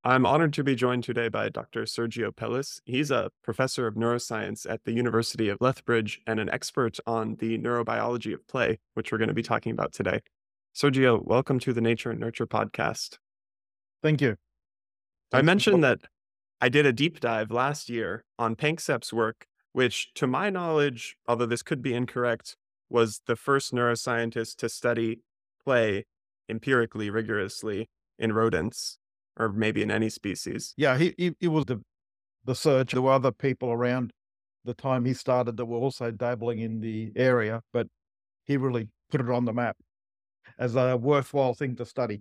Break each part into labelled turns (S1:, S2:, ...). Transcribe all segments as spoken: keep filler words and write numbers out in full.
S1: I'm honored to be joined today by Doctor Sergio Pellis. He's a professor of neuroscience at the University of Lethbridge and an expert on the neurobiology of play, which we're going to be talking about today. Sergio, welcome to the Nature and Nurture podcast.
S2: Thank you.
S1: I
S2: Thanks for
S1: mentioned
S2: joining.
S1: that I did a deep dive last year on Panksepp's work, which, to my knowledge, although this could be incorrect, was the first neuroscientist to study play empirically, rigorously in rodents, or maybe in any species.
S2: Yeah, he, he, he was the, the search. There were other people around the time he started that were also dabbling in the area, but he really put it on the map as a worthwhile thing to study.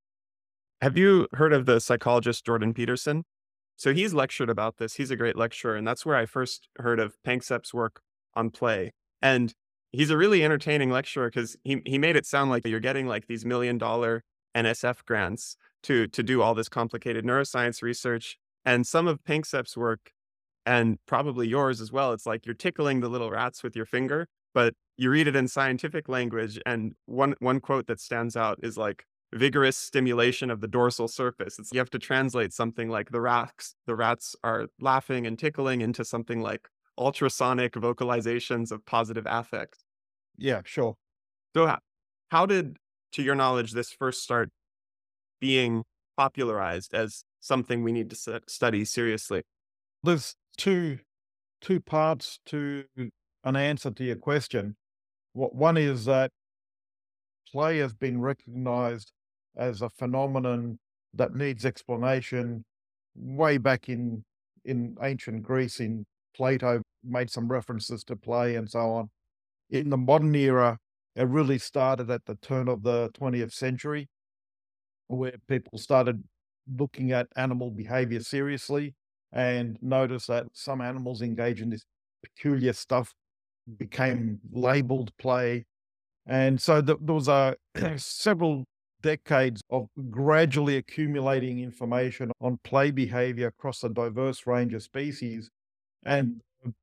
S1: Have you heard of the psychologist Jordan Peterson? So he's lectured about this. He's a great lecturer, and that's where I first heard of Panksepp's work on play. And he's a really entertaining lecturer because he he made it sound like you're getting like these million dollar N S F grants to to do all this complicated neuroscience research. And some of Panksepp's work, and probably yours as well, it's like you're tickling the little rats with your finger, but you read it in scientific language. And one one quote that stands out is like vigorous stimulation of the dorsal surface. It's you have to translate something like the rats the rats are laughing and tickling into something like ultrasonic vocalizations of positive affect.
S2: Yeah, sure.
S1: So how, how did, to your knowledge, this first start being popularized as something we need to stu- study seriously?
S2: There's two two parts to an answer to your question. What one is that play has been recognized as a phenomenon that needs explanation way back in in ancient Greece. In Plato made some references to play and so on. In the modern era, it really started at the turn of the twentieth century, where people started looking at animal behavior seriously and noticed that some animals engage in this peculiar stuff, became labeled play. And so th- there was a several decades of gradually accumulating information on play behavior across a diverse range of species. And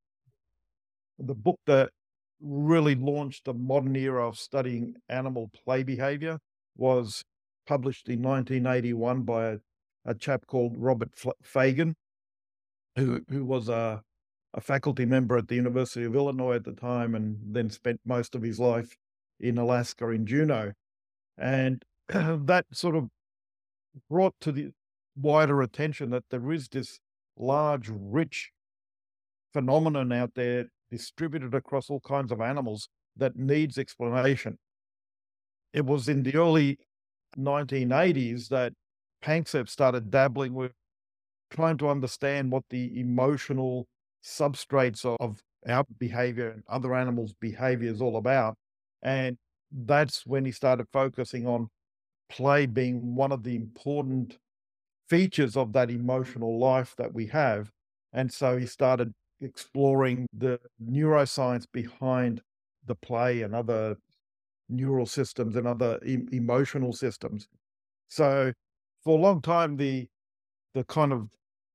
S2: the book that really launched the modern era of studying animal play behavior was published in nineteen eighty-one by a, a chap called Robert F- Fagan, who, who was a, a faculty member at the University of Illinois at the time and then spent most of his life in Alaska in Juneau. And that sort of brought to the wider attention that there is this large, rich phenomenon out there distributed across all kinds of animals that needs explanation. It was in the early nineteen eighties that Panksepp started dabbling with trying to understand what the emotional substrates of of our behavior and other animals' behavior is all about. And that's when he started focusing on play being one of the important features of that emotional life that we have. And so he started exploring the neuroscience behind the play and other neural systems and other em- emotional systems. So for a long time, the the kind of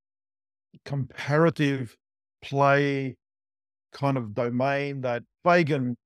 S2: comparative play kind of domain that Fagan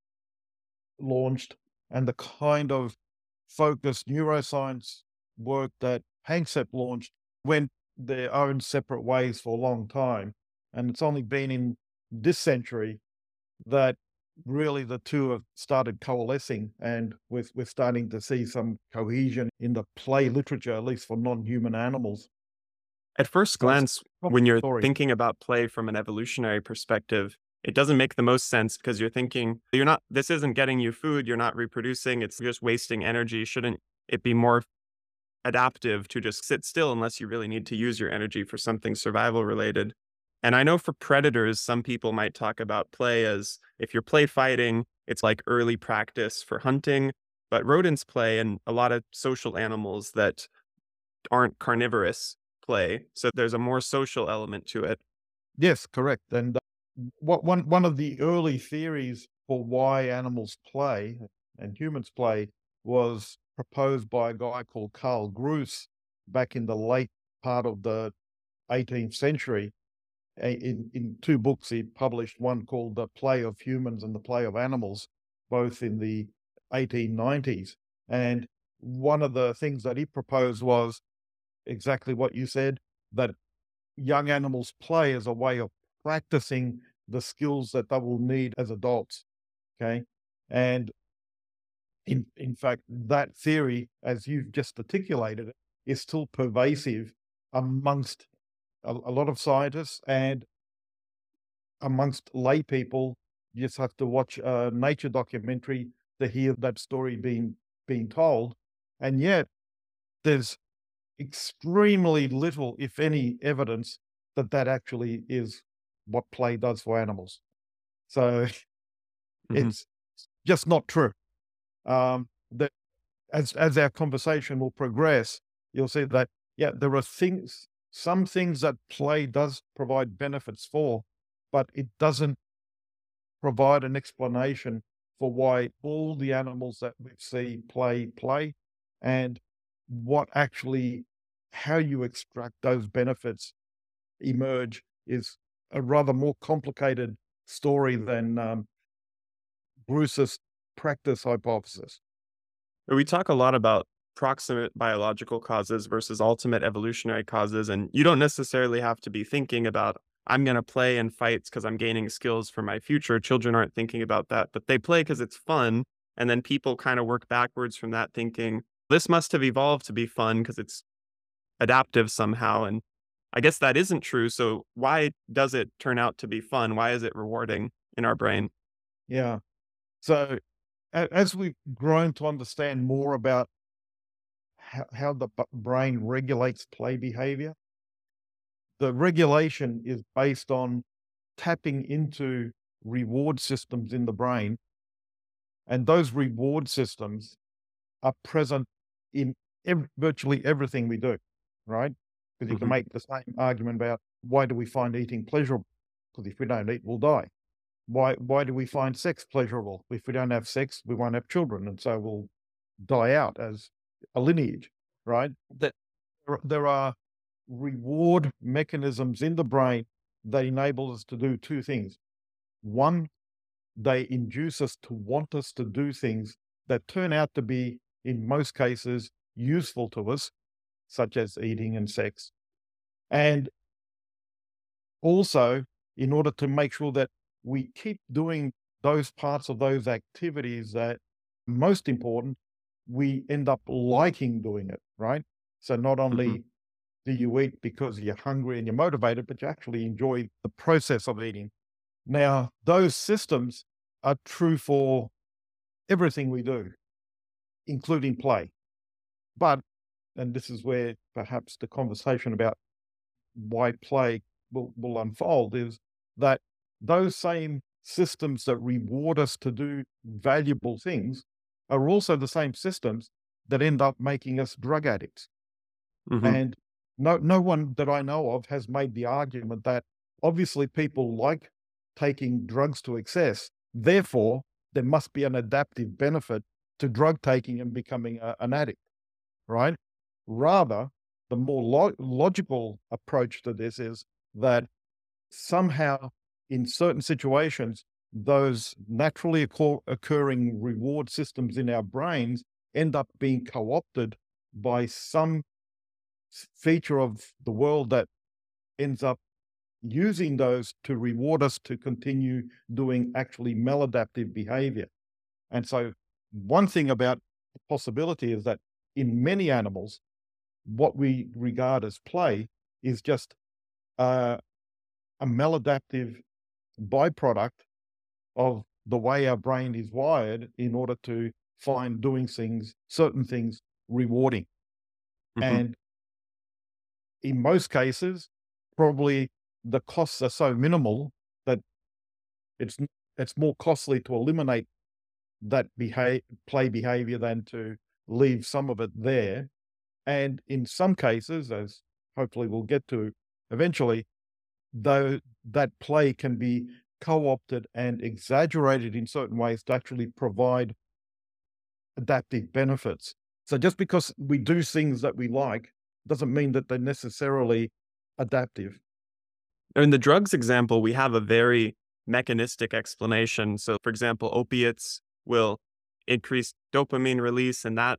S2: launched and the kind of focused neuroscience work that Panksepp launched went their own separate ways for a long time. And it's only been in this century that really the two have started coalescing, and we're, we're starting to see some cohesion in the play literature, at least for non-human animals.
S1: At first
S2: So it's
S1: glance,
S2: a
S1: when
S2: complex
S1: you're
S2: story.
S1: thinking about play from an evolutionary perspective, it doesn't make the most sense because you're thinking, you're not, this isn't getting you food, you're not reproducing, it's just wasting energy. Shouldn't it be more adaptive to just sit still unless you really need to use your energy for something survival related? And I know for predators, some people might talk about play as if you're play fighting, it's like early practice for hunting. But rodents play, and a lot of social animals that aren't carnivorous play. So there's a more social element to it.
S2: Yes, correct. And uh, what one one of the early theories for why animals play and humans play was proposed by a guy called Carl Gruss back in the late part of the eighteenth century. A- In in two books he published, one called The Play of Humans and The Play of Animals, both in the eighteen nineties. And one of the things that he proposed was exactly what you said, that young animals play as a way of practicing the skills that they will need as adults. Okay. And in, in fact, that theory, as you've just articulated it, is still pervasive amongst a, a lot of scientists and amongst lay people. You just have to watch a nature documentary to hear that story being being told. And yet there's extremely little, if any, evidence that that actually is what play does for animals. So
S1: Mhm.
S2: it's just not true. Um, that as as our conversation will progress, you'll see that yeah, there are things, some things that play does provide benefits for, but it doesn't provide an explanation for why all the animals that we see play play, and what actually, how you extract those benefits emerge is a rather more complicated story than um, Bruce's practice hypothesis.
S1: We talk a lot about proximate biological causes versus ultimate evolutionary causes, and you don't necessarily have to be thinking about, I'm going to play in fights because I'm gaining skills for my future. Children aren't thinking about that, but they play because it's fun. And then people kind of work backwards from that thinking, this must have evolved to be fun because it's adaptive somehow. And I guess that isn't true. So why does it turn out to be fun? Why is it rewarding in our brain?
S2: Yeah. So a- as we've grown to understand more about how, how the b- brain regulates play behavior, the regulation is based on tapping into reward systems in the brain. And those reward systems are present in ev- virtually everything we do, right? Because you can
S1: Hmm.
S2: make the same argument about why do we find eating pleasurable? Because if we don't eat, we'll die. Why, why do we find sex pleasurable? If we don't have sex, we won't have children. And so we'll die out as a lineage, right? That there there are reward mechanisms in the brain that enable us to do two things. One, they induce us to want us to do things that turn out to be, in most cases, useful to us, such as eating and sex. And also, in order to make sure that we keep doing those parts of those activities that most important, we end up liking doing it, right? So not
S1: Hmm.
S2: only do you eat because you're hungry and you're motivated, but you actually enjoy the process of eating. Now, those systems are true for everything we do, including play. But, and this is where perhaps the conversation about why play will, will unfold, is that those same systems that reward us to do valuable things are also the same systems that end up making us drug addicts.
S1: Hmm.
S2: And no, no one that I know of has made the argument that obviously people like taking drugs to excess. Therefore, there must be an adaptive benefit to drug taking and becoming a, an addict, right? Rather, the more lo- logical approach to this is that somehow, in certain situations, those naturally occur- occurring reward systems in our brains end up being co opted by some s- feature of the world that ends up using those to reward us to continue doing actually maladaptive behavior. And so, one thing about the possibility is that in many animals, what we regard as play is just uh, a maladaptive byproduct of the way our brain is wired in order to find doing things, certain things, rewarding.
S1: Hmm.
S2: And in most cases, probably the costs are so minimal that it's it's more costly to eliminate that behavior, play behavior than to leave some of it there. And in some cases, as hopefully we'll get to eventually, though that play can be co-opted and exaggerated in certain ways to actually provide adaptive benefits. So just because we do things that we like doesn't mean that they're necessarily adaptive.
S1: In the drugs example, we have a very mechanistic explanation. So, for example, opiates will increase dopamine release, and that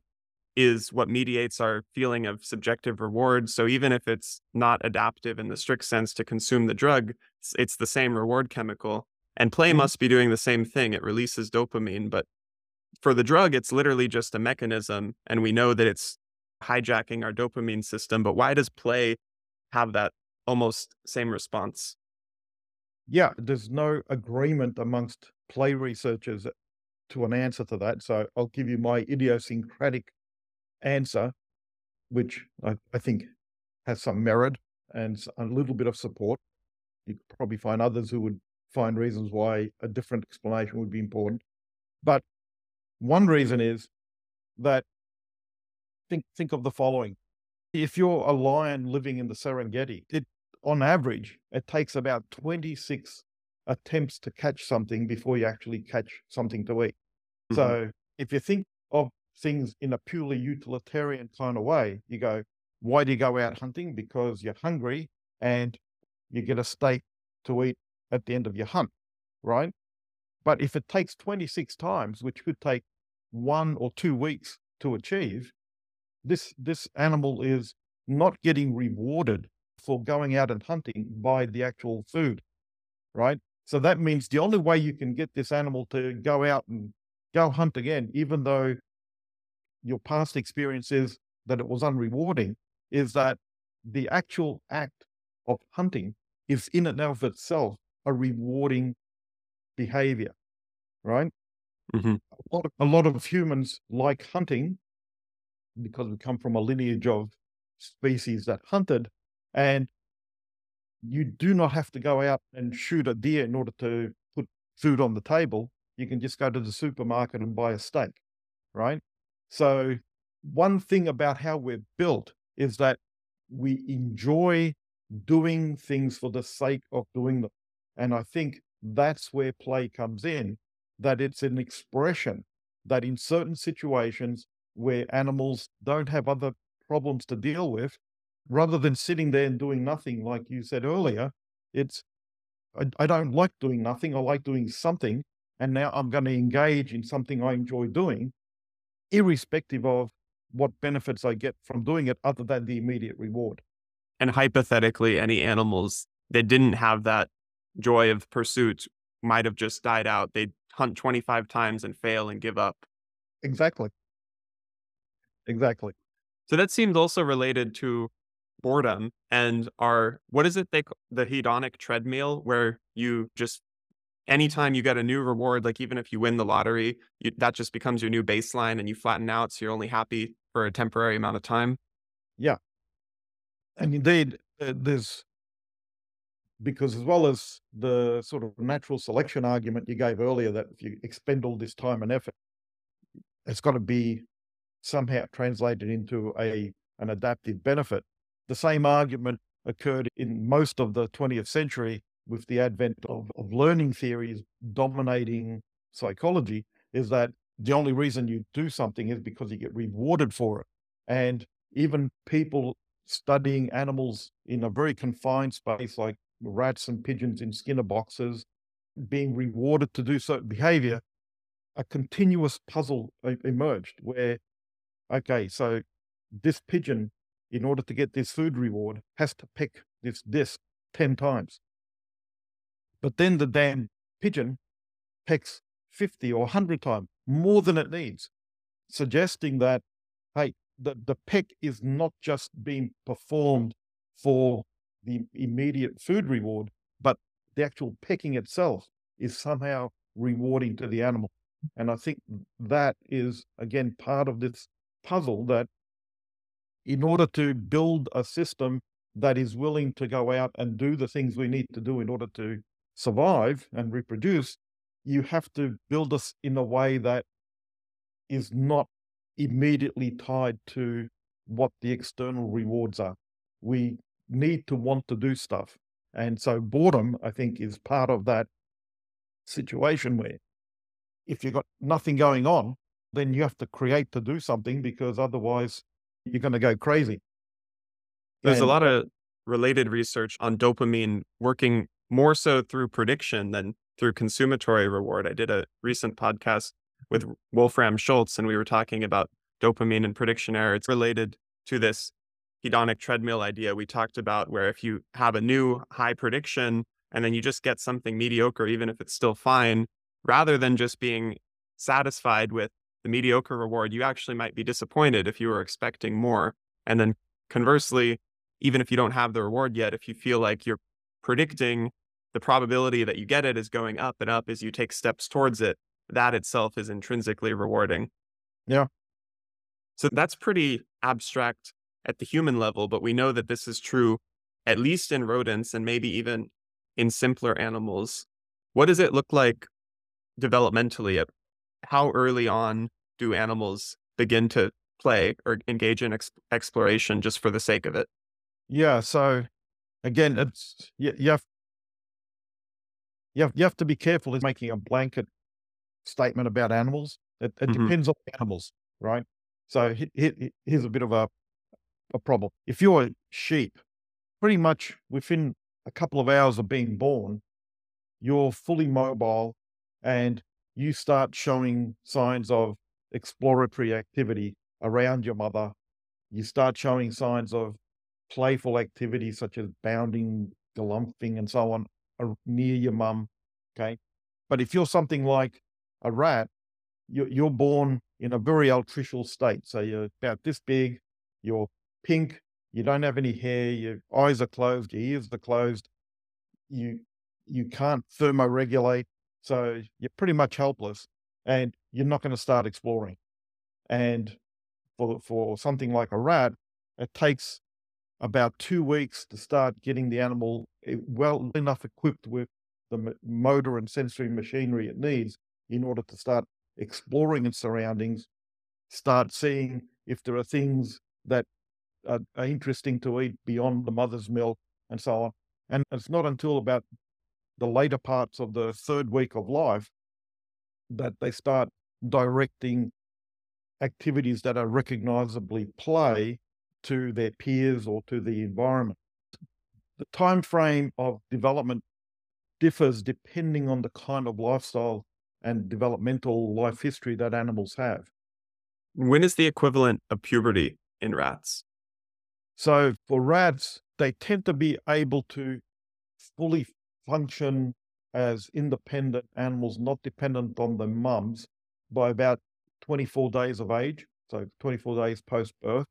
S1: is what mediates our feeling of subjective reward. So even if it's not adaptive in the strict sense to consume the drug, it's, it's the same reward chemical. And play
S2: Mhm.
S1: must be doing the same thing. It releases dopamine, but for the drug, it's literally just a mechanism. And we know that it's hijacking our dopamine system. But why does play have that almost same response?
S2: Yeah, there's no agreement amongst play researchers to an answer to that. So I'll give you my idiosyncratic answer, which I, I think has some merit and s- a little bit of support. You could probably find others who would find reasons why a different explanation would be important. But one reason is that think think of the following. If you're a lion living in the Serengeti, it on average, it takes about twenty-six attempts to catch something before you actually catch something to eat.
S1: Hmm.
S2: So if you think of things in a purely utilitarian kind of way, you go, why do you go out hunting? Because you're hungry and you get a steak to eat at the end of your hunt, right? But if it takes twenty-six times, which could take one or two weeks to achieve, this this animal is not getting rewarded for going out and hunting by the actual food, right? So that means the only way you can get this animal to go out and go hunt again, even though your past experience is that it was unrewarding, is that the actual act of hunting is in and of itself a rewarding behavior, right?
S1: Hmm.
S2: A lot of, a lot of humans like hunting because we come from a lineage of species that hunted, and you do not have to go out and shoot a deer in order to put food on the table. You can just go to the supermarket and buy a steak, right? So, one thing about how we're built is that we enjoy doing things for the sake of doing them. And I think that's where play comes in, that it's an expression that in certain situations where animals don't have other problems to deal with, rather than sitting there and doing nothing, like you said earlier, it's I, I don't like doing nothing. I like doing something. And now I'm going to engage in something I enjoy doing, irrespective of what benefits I get from doing it other than the immediate reward.
S1: And hypothetically, any animals that didn't have that joy of pursuit might have just died out. They'd hunt twenty-five times and fail and give up.
S2: Exactly. Exactly.
S1: So that seemed also related to boredom and our, what is it they ca- the hedonic treadmill, where you just anytime you get a new reward, like even if you win the lottery, you, that just becomes your new baseline and you flatten out. So you're only happy for a temporary amount of time.
S2: Yeah. And indeed, uh, there's because as well as the sort of natural selection argument you gave earlier, that if you expend all this time and effort, it's got to be somehow translated into a an adaptive benefit. The same argument occurred in most of the twentieth century with the advent of, of learning theories dominating psychology, is that the only reason you do something is because you get rewarded for it. And even people studying animals in a very confined space, like rats and pigeons in Skinner boxes, being rewarded to do certain behavior, a continuous puzzle e- emerged where, okay, so this pigeon, in order to get this food reward, has to pick this disc ten times. But then the damn pigeon pecks fifty or one hundred times, more than it needs, suggesting that, hey, the, the peck is not just being performed for the immediate food reward, but the actual pecking itself is somehow rewarding to the animal. And I think that is, again, part of this puzzle, that in order to build a system that is willing to go out and do the things we need to do in order to survive and reproduce, you have to build us in a way that is not immediately tied to what the external rewards are. We need to want to do stuff. And so boredom, I think, is part of that situation where if you've got nothing going on, then you have to create to do something, because otherwise you're going to go crazy.
S1: There's a
S2: And
S1: lot
S2: that,
S1: of related research on dopamine working more so through prediction than through consumatory reward. I did a recent podcast with Wolfram Schultz, and we were talking about dopamine and prediction error. It's related to this hedonic treadmill idea we talked about, where if you have a new high prediction and then you just get something mediocre, even if it's still fine, rather than just being satisfied with the mediocre reward, you actually might be disappointed if you were expecting more. And then conversely, even if you don't have the reward yet, if you feel like you're predicting the probability that you get it is going up and up as you take steps towards it, that itself is intrinsically rewarding.
S2: Yeah.
S1: So that's pretty abstract at the human level, but we know that this is true at least in rodents and maybe even in simpler animals. What does it look like developmentally? How early on do animals begin to play or engage in ex- exploration just for the sake of it?
S2: Yeah. So again, it's you, you have you have you have to be careful in making a blanket statement about animals. It, it
S1: Hmm.
S2: depends on the animals, right? So he, he, here's a bit of a, a problem. If you're a sheep, pretty much within a couple of hours of being born, you're fully mobile and you start showing signs of exploratory activity around your mother. You start showing signs of playful activity such as bounding, galumphing, and so on ar- near your mum. Okay. But if you're something like a rat, you're, you're born in a very altricial state. So you're about this big, you're pink, you don't have any hair, your eyes are closed, your ears are closed, you you can't thermoregulate, so you're pretty much helpless, and you're not going to start exploring. And for for something like a rat, it takes about two weeks to start getting the animal eh, well enough equipped with the m- motor and sensory machinery it needs in order to start exploring its surroundings, start seeing if there are things that are, are interesting to eat beyond the mother's milk, and so on. And it's not until about the later parts of the third week of life that they start directing activities that are recognizably play to their peers or to the environment. The time frame of development differs depending on the kind of lifestyle and developmental life history that animals have.
S1: When is the equivalent of puberty in rats?
S2: So for rats, they tend to be able to fully function as independent animals, not dependent on their mums, by about twenty-four days of age. So twenty-four days post birth.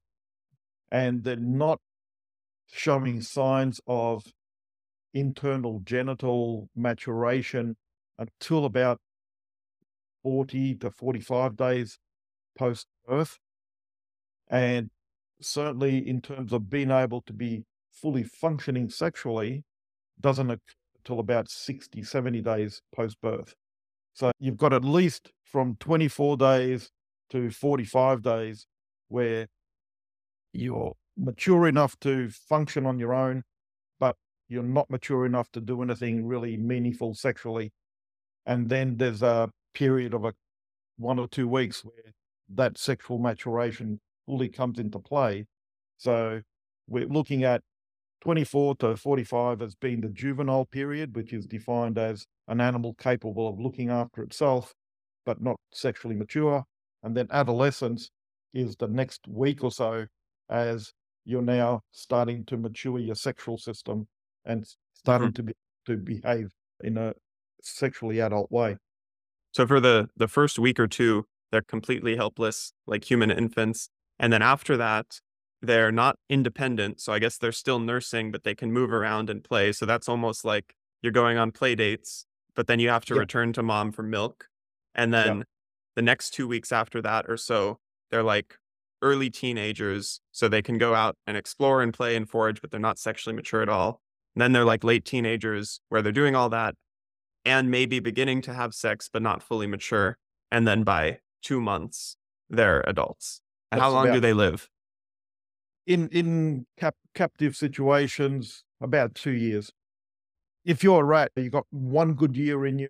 S2: And they're not showing signs of internal genital maturation until about forty to forty-five days post birth. And certainly in terms of being able to be fully functioning sexually, doesn't occur until about sixty, seventy days post birth. So you've got at least from twenty-four days to forty-five days where you're mature enough to function on your own, but you're not mature enough to do anything really meaningful sexually. And then there's a period of a one or two weeks where that sexual maturation fully comes into play. So we're looking at twenty-four to forty-five as being the juvenile period, which is defined as an animal capable of looking after itself, but not sexually mature. And then adolescence is the next week or so as you're now starting to mature your sexual system and
S1: Mhm.
S2: starting to be, to behave in a sexually adult way.
S1: So for the the first week or two, they're completely helpless, like human infants. And then after that, they're not independent. So I guess they're still nursing, but they can move around and play. So that's almost like you're going on play dates, but then you have to
S2: Yeah,
S1: return to mom for milk. And
S2: yeah,
S1: then the next two weeks after that or so, they're like early teenagers. So they can go out and explore and play and forage, but they're not sexually mature at all. And then they're
S2: yeah.
S1: like late teenagers where they're doing all that and maybe beginning to have sex, but not fully mature. And then by two months, they're adults. And how
S2: That's
S1: long do
S2: about
S1: they live?
S2: in in cap, captive situations about two years. If you're a rat, you got one good year in you,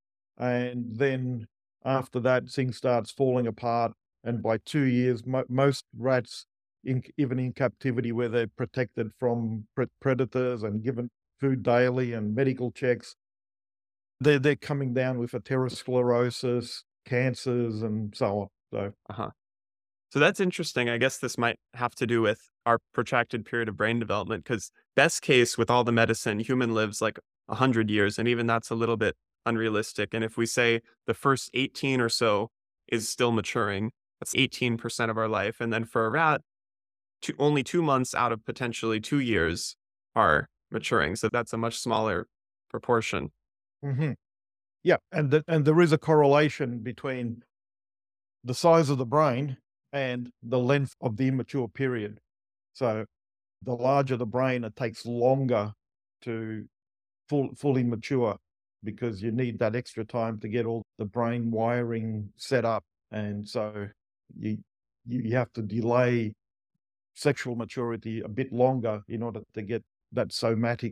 S2: and then after that, things starts falling apart. And by two years, mo- most rats, in, even in captivity, where they're protected from pre- predators and given food daily and medical checks, they're they're coming down with atherosclerosis, cancers, and so on. So
S1: Uh-huh. So that's interesting. I guess this might have to do with our protracted period of brain development because best case with all the medicine, human lives like one hundred years, and even that's a little bit unrealistic. And if we say the first eighteen or so is still maturing, that's eighteen percent of our life. And then for a rat, two, only two months out of potentially two years are maturing. So that's a much smaller proportion.
S2: Hmm. Yeah, and the, and there is a correlation between the size of the brain and the length of the immature period. So the larger the brain, it takes longer to full, fully mature because you need that extra time to get all the brain wiring set up. And so you you, you have to delay sexual maturity a bit longer in order to get that somatic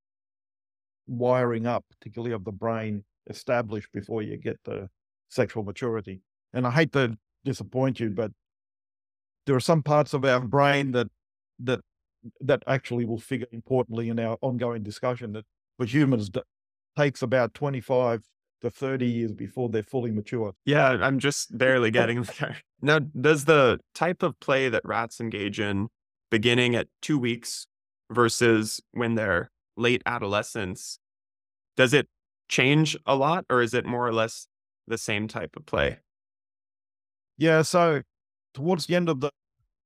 S2: wiring up, particularly of the brain, established before you get the sexual maturity. And I hate to disappoint you, but there are some parts of our brain that that that actually will figure importantly in our ongoing discussion that for humans d- takes about twenty-five to thirty years before they're fully mature.
S1: Yeah, I'm just barely getting there. Now, does the type of play that rats engage in beginning at two weeks versus when they're late adolescence, does it change a lot or is it more or less the same type of play?
S2: Yeah, so towards the end of the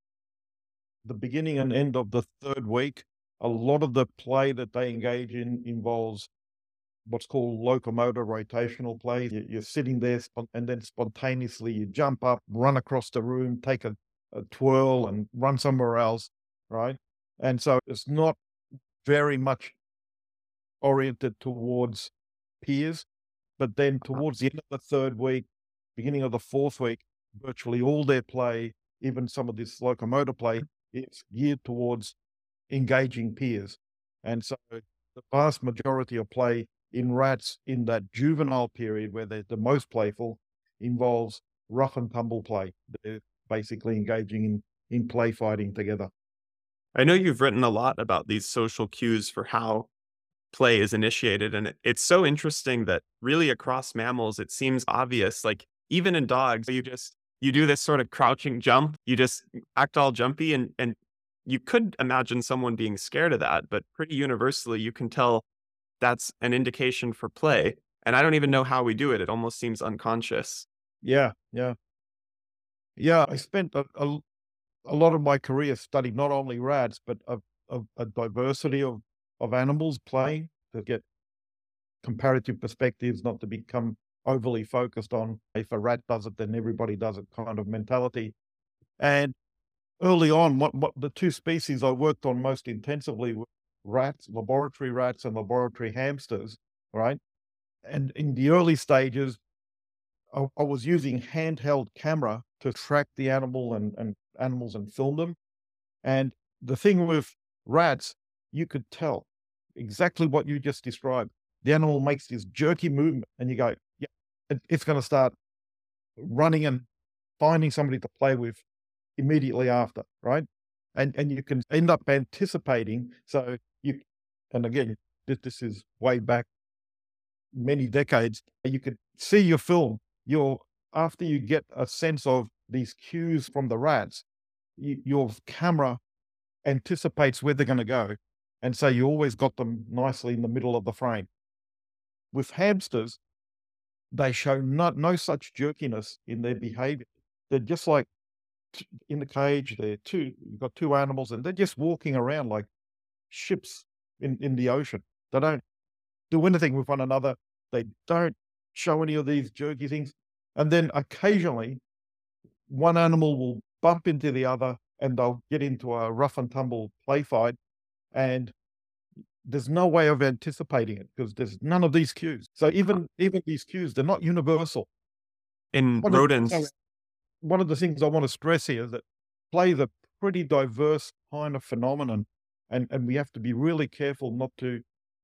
S2: the beginning and end of the third week, a lot of the play that they engage in involves what's called locomotor rotational play. You- You're sitting there spon- and then spontaneously you jump up, run across the room, take a, a twirl and run somewhere else, right? And so it's not very much oriented towards peers. But then towards the end of the third week, beginning of the fourth week, virtually all their play, even some of this locomotor play, is geared towards engaging peers. And so the vast majority of play in rats in that juvenile period where they're the most playful involves rough and tumble play. They're basically engaging in, in play fighting together.
S1: I know you've written a lot about these social cues for how play is initiated. And it, it's so interesting that really across mammals, it seems obvious. Like even in dogs, you just you do this sort of crouching jump. You just act all jumpy, and and you could imagine someone being scared of that, but pretty universally, you can tell that's an indication for play. And I don't even know how we do it. It almost seems unconscious.
S2: Yeah, yeah. Yeah, I spent a, a, a lot of my career studying not only rats, but a, a, a diversity of, of animals playing to get comparative perspectives, not to become overly focused on if a rat does it, then everybody does it kind of mentality. And early on, what, what the two species I worked on most intensively were rats, laboratory rats and laboratory hamsters, right? And in the early stages, I, I was using handheld camera to track the animal and, and animals and film them. And the thing with rats, you could tell exactly what you just described. The animal makes this jerky movement, and you go, yeah, it, it's going to start running and finding somebody to play with immediately after, right? And and you can end up anticipating. So you, and again, this, this is way back many decades. You could see your film. Your After you get a sense of these cues from the rats, you, your camera anticipates where they're going to go. And so you always got them nicely in the middle of the frame. With hamsters, they show not, no such jerkiness in their behavior. They're just like t- in the cage, they're two, you've got two animals and they're just walking around like ships in, in the ocean. They don't do anything with one another. They don't show any of these jerky things. And then occasionally one animal will bump into the other and they'll get into a rough and tumble play fight. And there's no way of anticipating it because there's none of these cues. So even even these cues, they're not universal.
S1: In
S2: One of the things I,
S1: rodents,
S2: one of the things I want to stress here is that play is a pretty diverse kind of phenomenon, and and we have to be really careful not to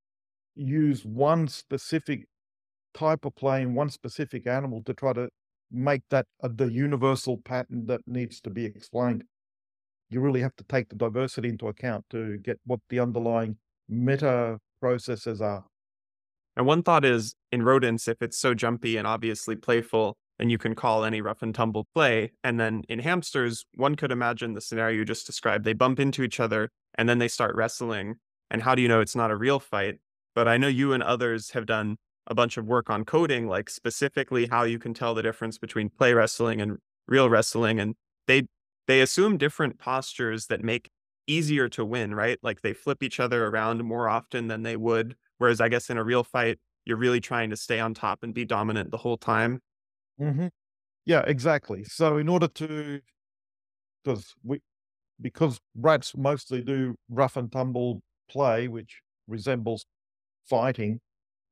S2: use one specific type of play in one specific animal to try to make that uh, the universal pattern that needs to be explained. You really have to take the diversity into account to get what the underlying meta processes are.
S1: and one thought is in rodents, if it's so jumpy and obviously playful, then you can call any rough and tumble play. And then in hamsters, one could imagine the scenario you just described. They bump into each other and then they start wrestling. And how do you know it's not a real fight? But I know you and others have done a bunch of work on coding, like specifically how you can tell the difference between play wrestling and real wrestling. And they they assume different postures that make easier to win, right? Like they flip each other around more often than they would. Whereas I guess in a real fight, you're really trying to stay on top and be dominant the whole time.
S2: Hmm. Yeah, exactly. So in order to, because we, because rats mostly do rough and tumble play, which resembles fighting,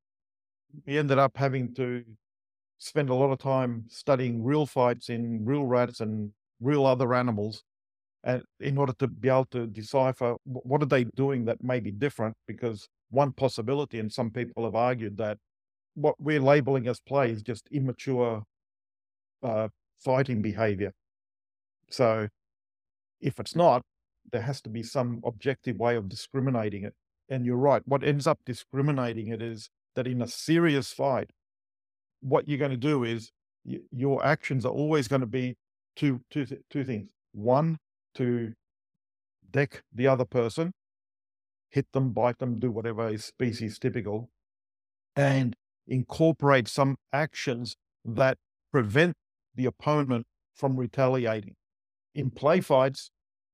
S2: we ended up having to spend a lot of time studying real fights in real rats and real other animals, and in order to be able to decipher wh- what are they doing that may be different. Because one possibility, and some people have argued that what we're labeling as play is just immature uh, fighting behavior. So if it's not, there has to be some objective way of discriminating it. And you're right. What ends up discriminating it is that in a serious fight, what you're going to do is y- your actions are always going to be two, two, th- two things. One, to deck the other person, hit them, bite them, do whatever is species typical, and incorporate some actions that prevent the opponent from retaliating. In play fights,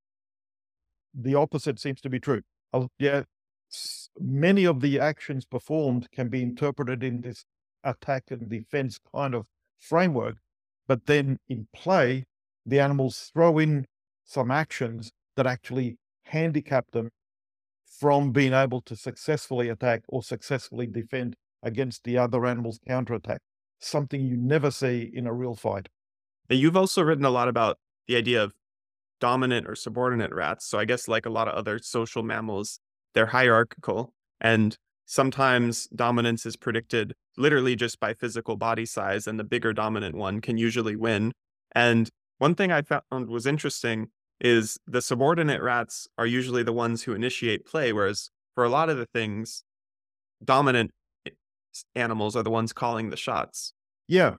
S2: the opposite seems to be true. Uh, yeah, s- many of the actions performed can be interpreted in this attack and defense kind of framework, but then in play, the animals throw in some actions that actually handicap them from being able to successfully attack or successfully defend against the other animal's counterattack. Something you never see in a real fight.
S1: And you've also written a lot about the idea of dominant or subordinate rats. So I guess like a lot of other social mammals, they're hierarchical. And sometimes dominance is predicted literally just by physical body size, and the bigger dominant one can usually win. And one thing I found was interesting is the subordinate rats are usually the ones who initiate play, whereas for a lot of the things, dominant i- animals are the ones calling the shots.
S2: Yeah.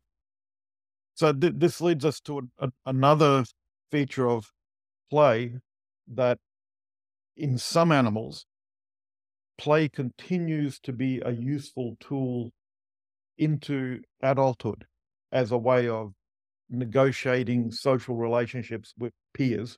S2: So th- this leads us to an- a- another feature of play, that in some animals, play continues to be a useful tool into adulthood as a way of negotiating social relationships with peers.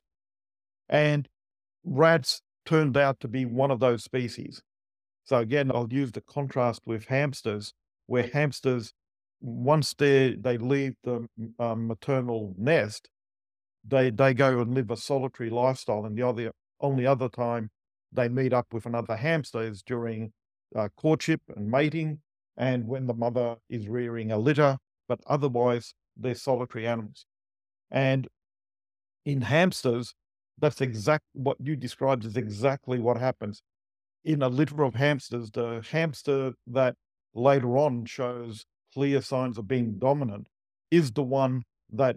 S2: And rats turned out to be one of those species. So again, I'll use the contrast with hamsters, where hamsters, once they they leave the um, maternal nest, they they go and live a solitary lifestyle, and the other only other time they meet up with another hamster is during uh, courtship and mating, and when the mother is rearing a litter. But otherwise, they're solitary animals. And in hamsters, that's exact what you described is exactly what happens. In a litter of hamsters, the hamster that later on shows clear signs of being dominant is the one that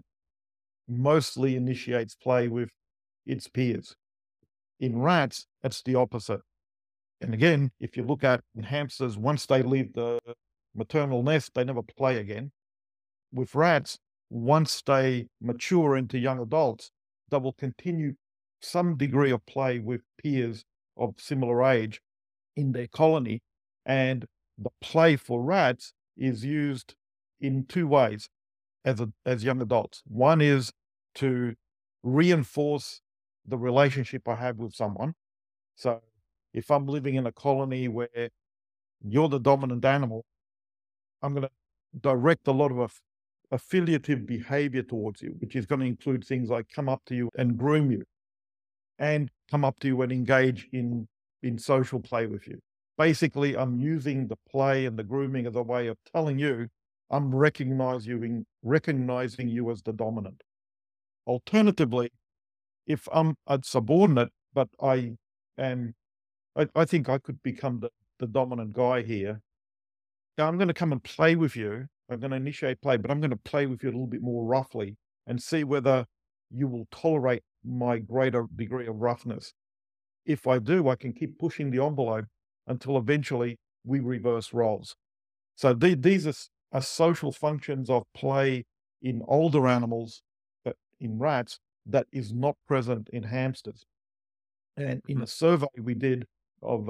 S2: mostly initiates play with its peers. In rats, it's the opposite. And again, if you look at hamsters, once they leave the maternal nest, they never play again. With rats, once they mature into young adults, they will continue some degree of play with peers of similar age in their colony. And the play for rats is used in two ways as a, as young adults. One is to reinforce the relationship I have with someone. So if I'm living in a colony where you're the dominant animal, I'm going to direct a lot of aff- affiliative behavior towards you, which is going to include things like come up to you and groom you, and come up to you and engage in in social play with you. Basically, I'm using the play and the grooming as a way of telling you I'm recognizing recognizing you as the dominant. Alternatively, if I'm a subordinate, but I am, I, I think I could become the, the dominant guy here. Now, I'm going to come and play with you. I'm going to initiate play, but I'm going to play with you a little bit more roughly and see whether you will tolerate my greater degree of roughness. If I do, I can keep pushing the envelope until eventually we reverse roles. So the, these are, s- are social functions of play in older animals, but in rats, that is not present in hamsters. And in
S1: Mhm.
S2: a survey we did of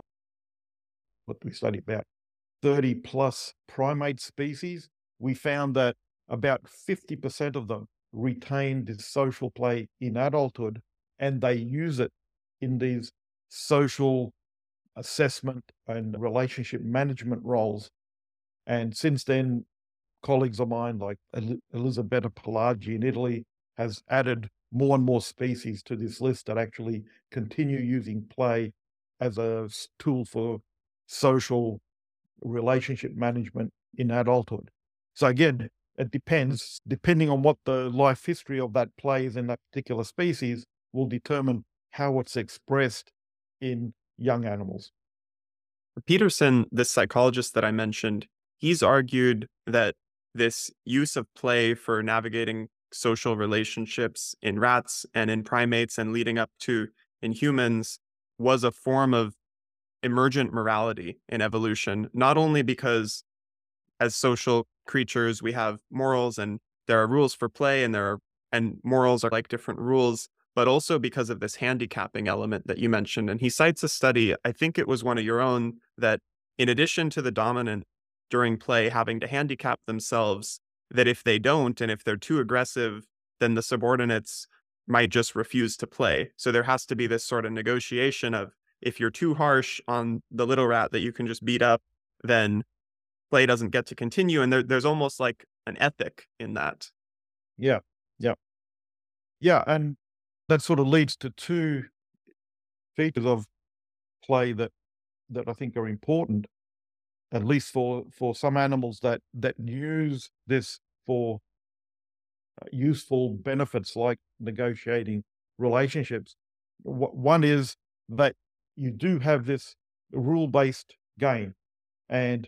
S2: what we studied about thirty plus primate species, we found that about fifty percent of them retain this social play in adulthood, and they use it in these social assessment and relationship management roles. And since then, colleagues of mine like El- Elisabetta Pelagi in Italy has added more and more species to this list that actually continue using play as a s- tool for social relationship management in adulthood. So again, it depends, depending on what the life history of that play is in that particular species, will determine how it's expressed in young animals.
S1: Peterson, this psychologist that I mentioned, he's argued that this use of play for navigating social relationships in rats and in primates and leading up to in humans was a form of emergent morality in evolution, not only because as social creatures we have morals and there are rules for play and there are and morals are like different rules, but also because of this handicapping element that you mentioned. And he cites a study, I think it was one of your own, that in addition to the dominant during play having to handicap themselves, that if they don't and if they're too aggressive, then the subordinates might just refuse to play. So there has to be this sort of negotiation of if you're too harsh on the little rat that you can just beat up, then play doesn't get to continue. And there, there's almost like an ethic in that.
S2: Yeah, yeah, yeah, and that sort of leads to two features of play that that I think are important, at least for for some animals that that use this for uh, useful benefits like negotiating relationships. Wh- One is that you do have this rule-based game, and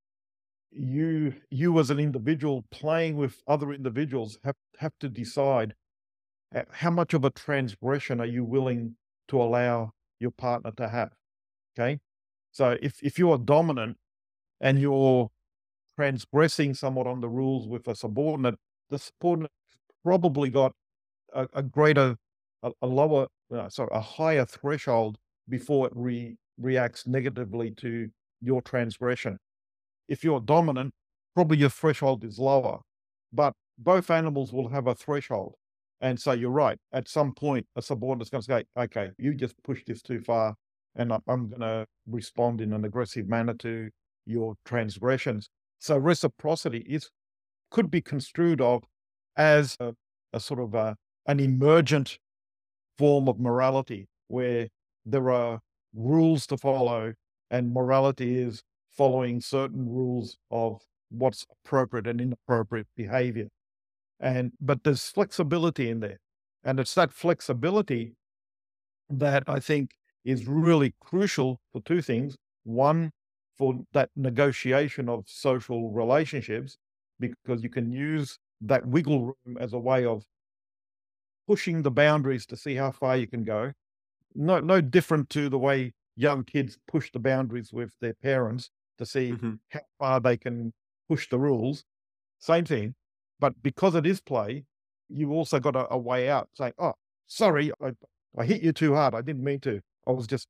S2: you you as an individual playing with other individuals have have to decide uh, how much of a transgression are you willing to allow your partner to have. Okay, so if if you are dominant and you're transgressing somewhat on the rules with a subordinate, the subordinate probably got a, a greater, a, a lower, uh, sorry, a higher threshold before it re, reacts negatively to your transgression. If you're dominant, probably your threshold is lower, but both animals will have a threshold. And so you're right. At some point, a subordinate's going to say, okay, you just pushed this too far, and I'm, I'm going to respond in an aggressive manner to your transgressions. So reciprocity is could be construed of as a, a sort of a, an emergent form of morality where there are rules to follow, and morality is following certain rules of what's appropriate and inappropriate behavior. And but there's flexibility in there. And it's that flexibility that I think is really crucial for two things. One, for that negotiation of social relationships, because you can use that wiggle room as a way of pushing the boundaries to see how far you can go. No, no different to the way young kids push the boundaries with their parents to see
S1: Mhm.
S2: how far they can push the rules. Same thing, but because it is play, you also got a, a way out. Saying, "Oh, sorry, I, I hit you too hard. I didn't mean to. I was just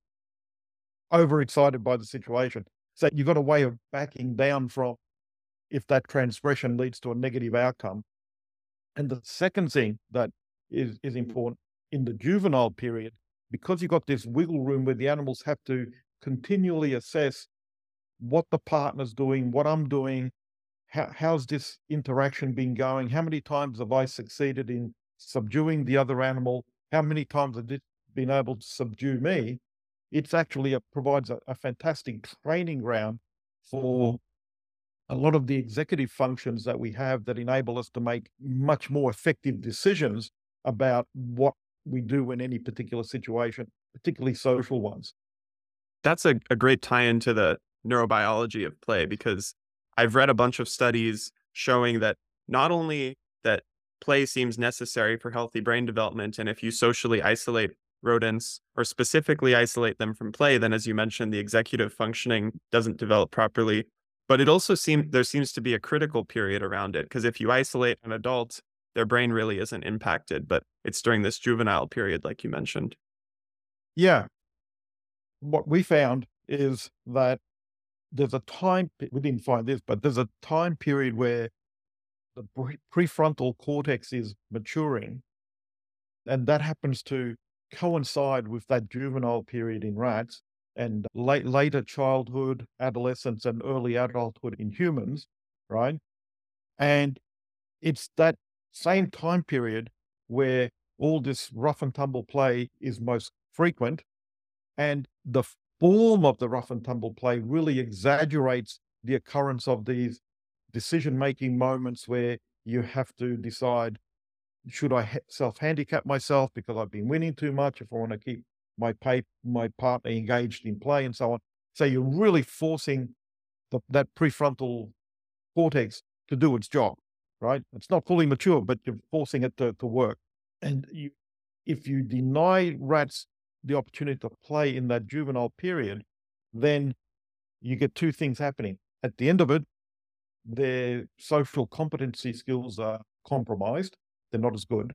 S2: overexcited by the situation." So you got a way of backing down from if that transgression leads to a negative outcome. And the second thing that is is important in the juvenile period, because you got this wiggle room where the animals have to continually assess what the partner's doing, what I'm doing, how, how's this interaction been going? How many times have I succeeded in subduing the other animal? How many times have it been able to subdue me? It's actually a, provides a, a fantastic training ground for a lot of the executive functions that we have that enable us to make much more effective decisions about what we do in any particular situation, particularly social ones.
S1: That's a, a great tie into the neurobiology of play because I've read a bunch of studies showing that not only that play seems necessary for healthy brain development, and if you socially isolate rodents or specifically isolate them from play, then as you mentioned, the executive functioning doesn't develop properly. But it also seems there seems to be a critical period around it because if you isolate an adult their brain really isn't impacted, but it's during this juvenile period, like you mentioned.
S2: Yeah. What we found is that there's a time, pe- we didn't find this, but there's a time period where the pre- prefrontal cortex is maturing, and that happens to coincide with that juvenile period in rats and late, later childhood, adolescence, and early adulthood in humans, right? And it's that same time period where all this rough and tumble play is most frequent, and the form of the rough and tumble play really exaggerates the occurrence of these decision making moments where you have to decide, should I ha- self handicap myself because I've been winning too much if I want to keep my pay, my partner engaged in play and so on. So you're really forcing the, that prefrontal cortex to do its job, right? It's not fully mature, but you're forcing it to, to work. And you, if you deny rats the opportunity to play in that juvenile period, then you get two things happening. At the end of it, their social competency skills are compromised. They're not as good.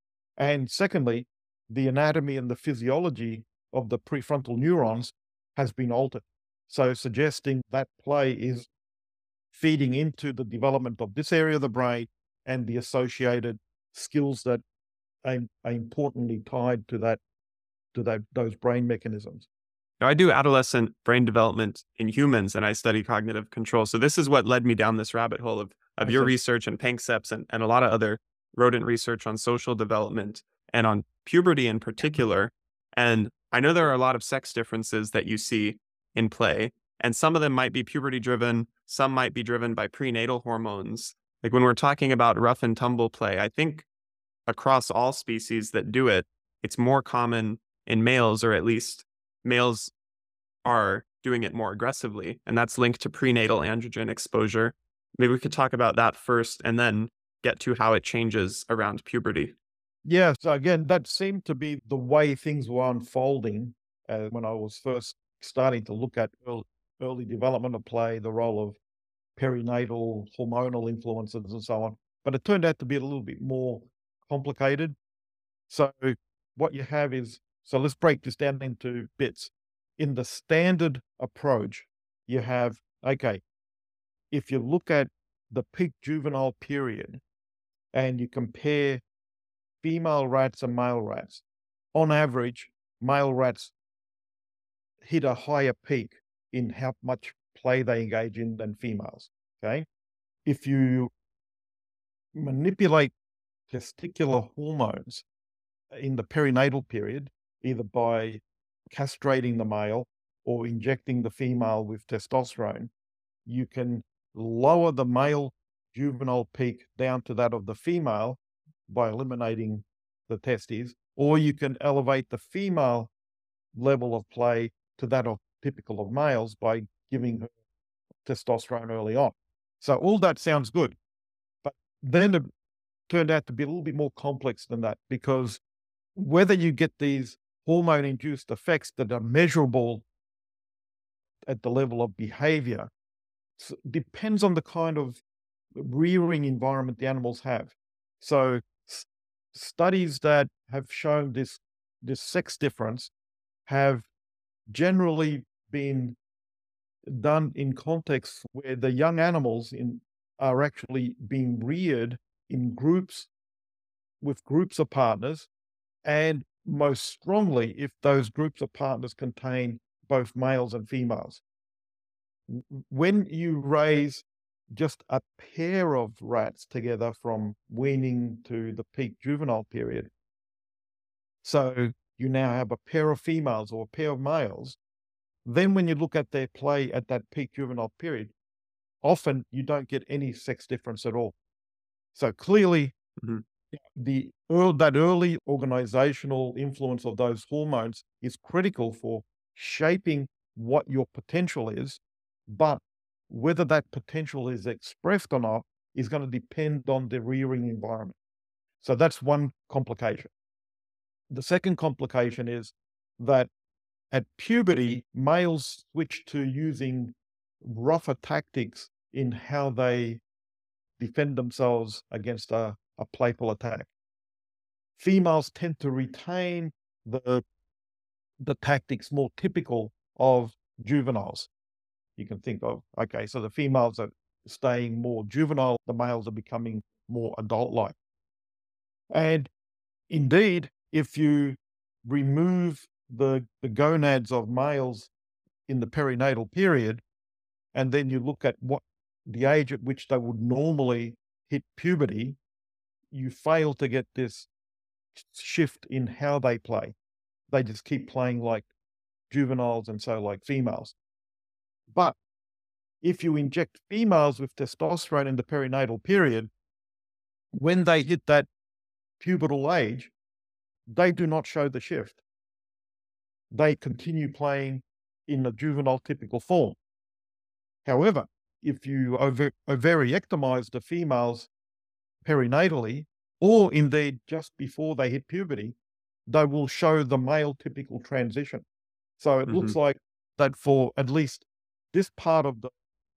S2: And secondly, the anatomy and the physiology of the prefrontal neurons has been altered. So suggesting that play is feeding into the development of this area of the brain and the associated skills that are, are importantly tied to that to that those brain mechanisms.
S1: Now, I do adolescent brain development in humans and I study cognitive control. So this is what led me down this rabbit hole of, of
S2: I
S1: your
S2: see.
S1: research and Pankseps and, and a lot of other rodent research on social development and on puberty in particular. And I know there are a lot of sex differences that you see in play, and some of them might be puberty driven, some might be driven by prenatal hormones. Like when we're talking about rough and tumble play, I think across all species that do it, it's more common in males, or at least males are doing it more aggressively. And that's linked to prenatal androgen exposure. Maybe we could talk about that first and then get to how it changes around puberty.
S2: Yeah. So again, that seemed to be the way things were unfolding uh, when I was first starting to look at early, early development of play, the role of perinatal hormonal influences and so on. But it turned out to be a little bit more complicated. So what you have is, so let's break this down into bits. In the standard approach, you have, okay, if you look at the peak juvenile period and you compare female rats and male rats, on average, male rats hit a higher peak in how much play they engage in than females. Okay. If you manipulate testicular hormones in the perinatal period, either by castrating the male or injecting the female with testosterone, you can lower the male juvenile peak down to that of the female by eliminating the testes, or you can elevate the female level of play to that of typical of males by giving her testosterone early on. So all that sounds good, but then it turned out to be a little bit more complex than that, because whether you get these hormone induced effects that are measurable at the level of behavior depends on the kind of rearing environment the animals have. So s- studies that have shown this this sex difference have generally been done in contexts where the young animals in are actually being reared in groups with groups of partners, and most strongly if those groups of partners contain both males and females. When you raise just a pair of rats together from weaning to the peak juvenile period, so you now have a pair of females or a pair of males, then when you look at their play at that peak juvenile period, often you don't get any sex difference at all. So clearly,
S1: Mhm.
S2: the earl that early organizational influence of those hormones is critical for shaping what your potential is, but whether that potential is expressed or not is going to depend on the rearing environment. So that's one complication. The second complication is that at puberty, males switch to using rougher tactics in how they defend themselves against a a playful attack. Females tend to retain the, the tactics more typical of juveniles. You can think of, okay, so the females are staying more juvenile, the males are becoming more adult-like. And indeed, if you remove the, the gonads of males in the perinatal period, and then you look at what the age at which they would normally hit puberty, you fail to get this shift in how they play. They just keep playing like juveniles and so like females. But if you inject females with testosterone in the perinatal period, when they hit that pubertal age, they do not show the shift. They continue playing in a juvenile typical form. However, if you over, ovariectomize the females perinatally, or indeed just before they hit puberty, they will show the male typical transition. So it
S1: Mm-hmm.
S2: looks like that for at least this part of the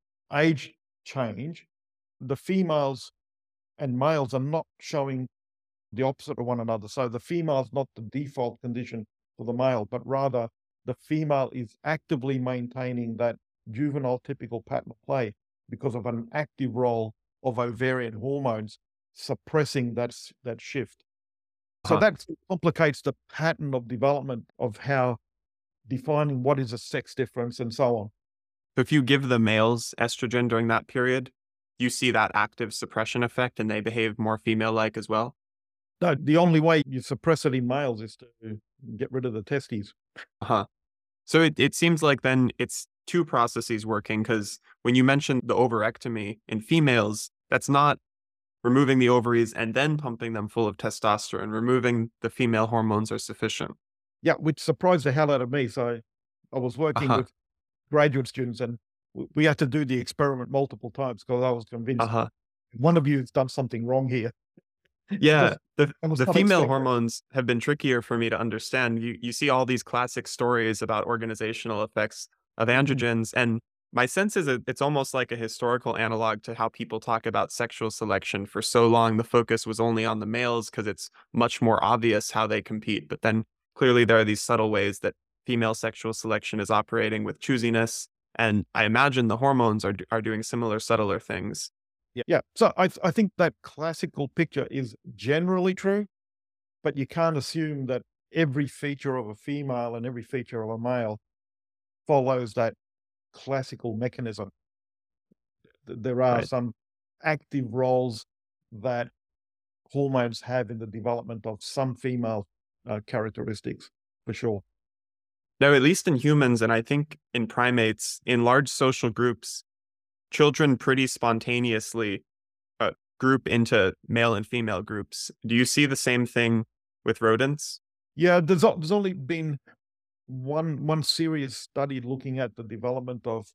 S2: age change, the females and males are not showing the opposite of one another. So the female is not the default condition for the male, but rather the female is actively maintaining that juvenile typical pattern of play because of an active role of ovarian hormones suppressing that, that shift. So
S1: Huh.
S2: that complicates the pattern of development of how defining what is a sex difference and so on.
S1: So if you give the males estrogen during that period, you see that active suppression effect and they behave more female-like as well?
S2: No, the only way you suppress it in males is to get rid of the testes.
S1: Uh-huh. So it, it seems like then it's two processes working, because when you mentioned the ovarectomy in females, that's not removing the ovaries and then pumping them full of testosterone. Removing the female hormones are sufficient.
S2: Yeah, which surprised the hell out of me. So I was working
S1: Uh-huh.
S2: with graduate students and w- we had to do the experiment multiple times because I was convinced
S1: Uh-huh.
S2: one of you has done something wrong here.
S1: Yeah, the
S2: I was
S1: the
S2: not
S1: female
S2: expecting.
S1: hormones have been trickier for me to understand. You you see all these classic stories about organizational effects of
S2: Mhm.
S1: androgens, and my sense is that it's almost like a historical analog to how people talk about sexual selection. For so long, the focus was only on the males because it's much more obvious how they compete. But then clearly there are these subtle ways that female sexual selection is operating with choosiness, and I imagine the hormones are are doing similar subtler things.
S2: Yeah. Yeah. So I, th- I think that classical picture is generally true, but you can't assume that every feature of a female and every feature of a male follows that classical mechanism. Th- There are
S1: Right.
S2: some active roles that hormones have in the development of some female uh, characteristics, for sure.
S1: No, at least in humans, and I think in primates, in large social groups, children pretty spontaneously uh, group into male and female groups. Do you see the same thing with rodents?
S2: Yeah, there's o- there's only been one one serious study looking at the development of,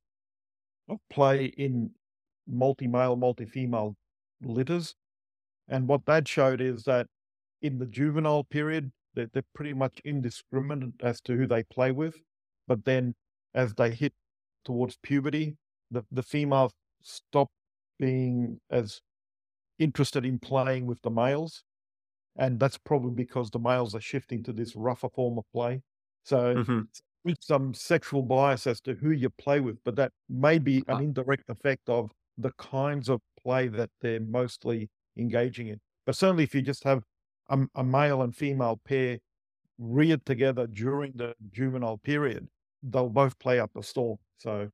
S2: of play in multi-male, multi-female litters, and what that showed is that in the juvenile period, they're, they're pretty much indiscriminate as to who they play with, but then as they hit towards puberty, the the females stop being as interested in playing with the males, and that's probably because the males are shifting to this rougher form of play. So
S1: Hmm.
S2: with some sexual bias as to who you play with, but that may be an
S1: Uh,
S2: indirect effect of the kinds of play that they're mostly engaging in. But certainly, if you just have a, a male and female pair reared together during the juvenile period, they'll both play up a storm. So,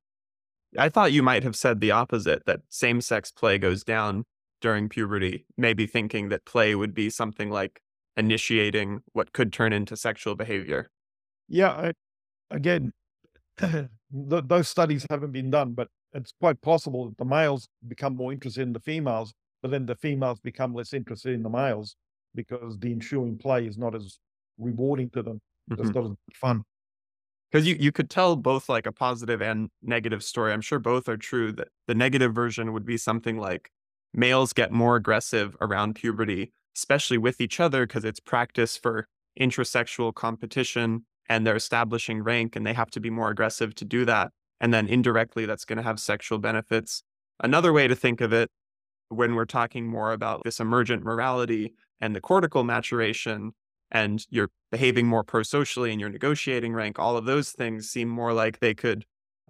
S1: I thought you might have said the opposite, that same sex play goes down during puberty, maybe thinking that play would be something like initiating what could turn into sexual behavior.
S2: yeah, I, again, th- those studies haven't been done, but it's quite possible that the males become more interested in the females, but then the females become less interested in the males because the ensuing play is not as rewarding to them. It's not as fun.
S1: Because you, you could tell both like a positive and negative story. I'm sure both are true. That the negative version would be something like males get more aggressive around puberty, especially with each other, because it's practice for intrasexual competition and they're establishing rank and they have to be more aggressive to do that. And then indirectly, that's going to have sexual benefits. Another way to think of it when we're talking more about this emergent morality and the cortical maturation, and you're behaving more pro-socially in your negotiating rank, all of those things seem more like they could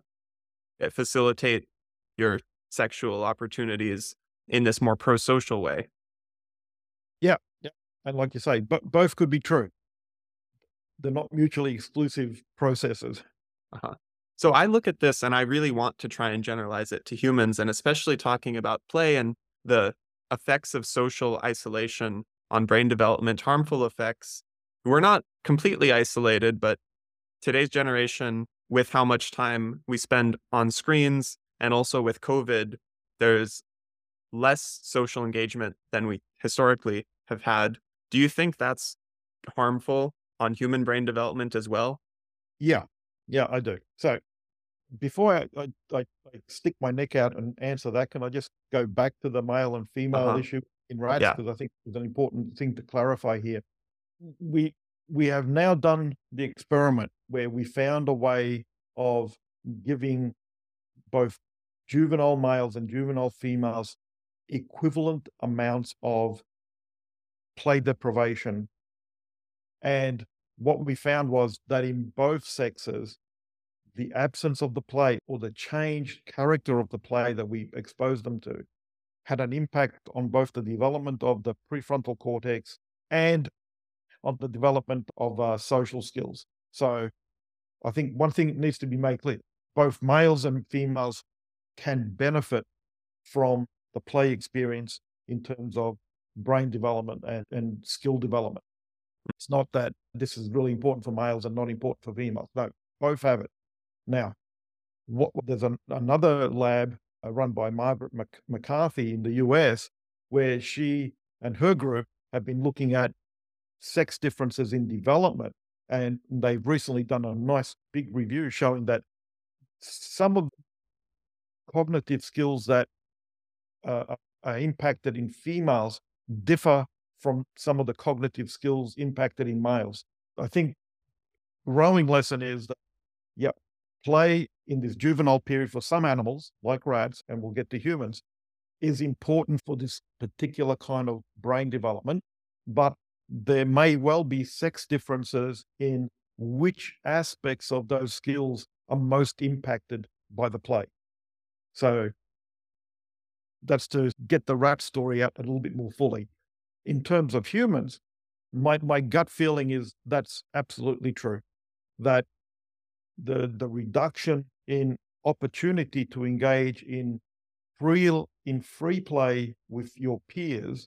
S1: uh, facilitate your sexual opportunities in this more pro-social way.
S2: Yeah, yeah. And like you say, but both could be true. They're not mutually exclusive processes.
S1: Uh-huh. So I look at this and I really want to try and generalize it to humans, and especially talking about play and the effects of social isolation on brain development, harmful effects. We're not completely isolated, but today's generation, with how much time we spend on screens and also with COVID, there's less social engagement than we historically have had. Do you think that's harmful on human brain development as well?
S2: Yeah, yeah, I do. So before I, I, I, I stick my neck out and answer that, can I just go back to the male and female
S1: Uh-huh.
S2: issue in rats?
S1: Yeah.
S2: Because I think it's an important thing to clarify here. We we have now done the experiment where we found a way of giving both juvenile males and juvenile females equivalent amounts of play deprivation. And what we found was that in both sexes, the absence of the play or the changed character of the play that we exposed them to had an impact on both the development of the prefrontal cortex and on the development of uh, social skills. So I think one thing needs to be made clear: both males and females can benefit from the play experience in terms of brain development and, and skill development. It's not that this is really important for males and not important for females. No, both have it. Now, what there's an, another lab uh, run by Margaret Mc, McCarthy in the U S, where she and her group have been looking at sex differences in development. And they've recently done a nice big review showing that some of the cognitive skills that uh, are impacted in females differ from some of the cognitive skills impacted in males. I think growing lesson is that, yeah, play in this juvenile period for some animals, like rats, and we'll get to humans, is important for this particular kind of brain development. But there may well be sex differences in which aspects of those skills are most impacted by the play. So that's to get the rat story out a little bit more fully. In terms of humans, my, my gut feeling is that's absolutely true. That the the reduction in opportunity to engage in real in free play with your peers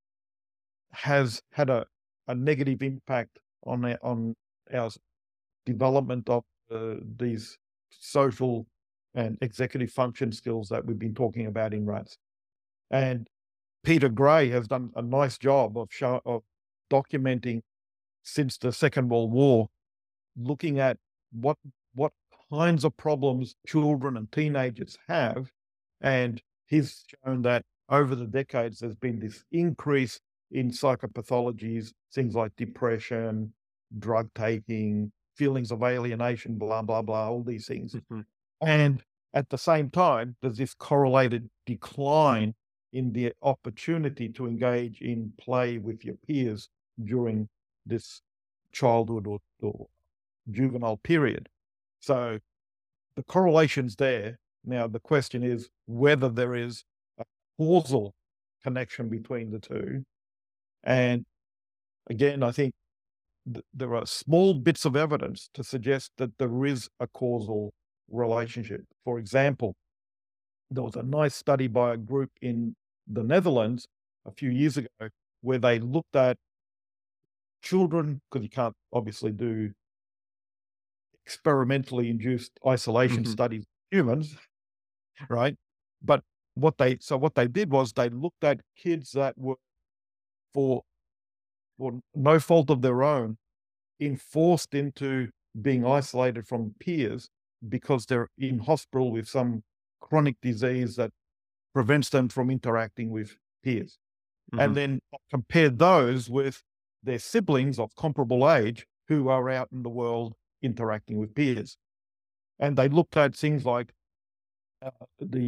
S2: has had a, a negative impact on our, on our development of uh, these social and executive function skills that we've been talking about in rats. And Peter Gray has done a nice job of show, of documenting since the Second World War, looking at what what kinds of problems children and teenagers have. And he's shown that over the decades, there's been this increase in psychopathologies, things like depression, drug taking, feelings of alienation, blah, blah, blah, all these things.
S1: Mm-hmm.
S2: And at the same time, there's this correlated decline in the opportunity to engage in play with your peers during this childhood or, or juvenile period. So the correlation's there. Now, the question is whether there is a causal connection between the two. And again, I think th- there are small bits of evidence to suggest that there is a causal relationship. For example, there was a nice study by a group in the Netherlands a few years ago where they looked at children, because you can't obviously do experimentally induced isolation
S1: Mm-hmm.
S2: studies of humans, right? But what they so what they did was they looked at kids that were for for no fault of their own enforced into being isolated from peers because they're in hospital with some chronic disease that prevents them from interacting with peers.
S1: Mm-hmm.
S2: And then compare those with their siblings of comparable age who are out in the world interacting with peers. And they looked at things like uh, the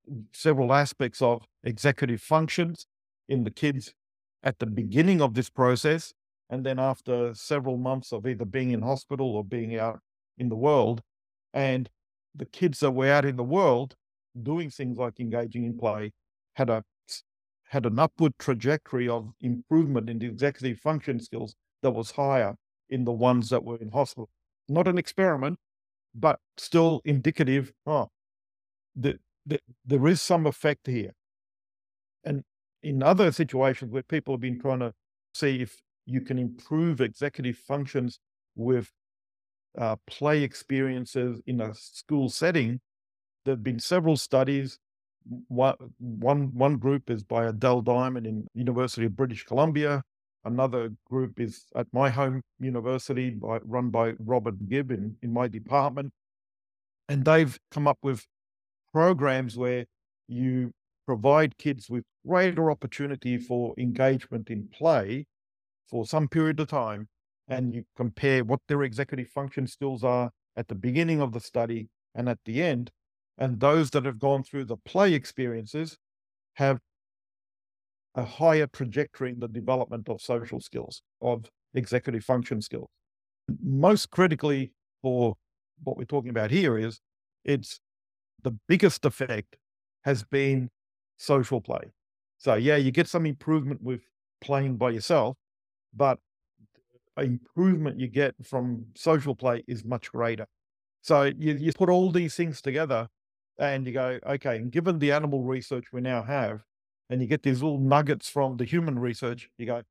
S2: several aspects of executive functions in the kids at the beginning of this process. And then after several months of either being in hospital or being out in the world, and the kids that were out in the world doing things like engaging in play had a had an upward trajectory of improvement in the executive function skills that was higher in the ones that were in hospital. Not an experiment, but still indicative. Oh, the, the, there is some effect here. And in other situations where people have been trying to see if you can improve executive functions with uh, play experiences in a school setting, there have been several studies. One, one, one group is by Adele Diamond in University of British Columbia. Another group is at my home university, by, run by Robert Gibb in, in my department. And they've come up with programs where you provide kids with greater opportunity for engagement in play for some period of time, and you compare what their executive function skills are at the beginning of the study and at the end. And those that have gone through the play experiences have a higher trajectory in the development of social skills, of executive function skills. Most critically for what we're talking about here is it's the biggest effect has been social play. So yeah, you get some improvement with playing by yourself, but improvement you get from social play is much greater. So you, you put all these things together and you go, okay, and given the animal research we now have, and you get these little nuggets from the human research, you go,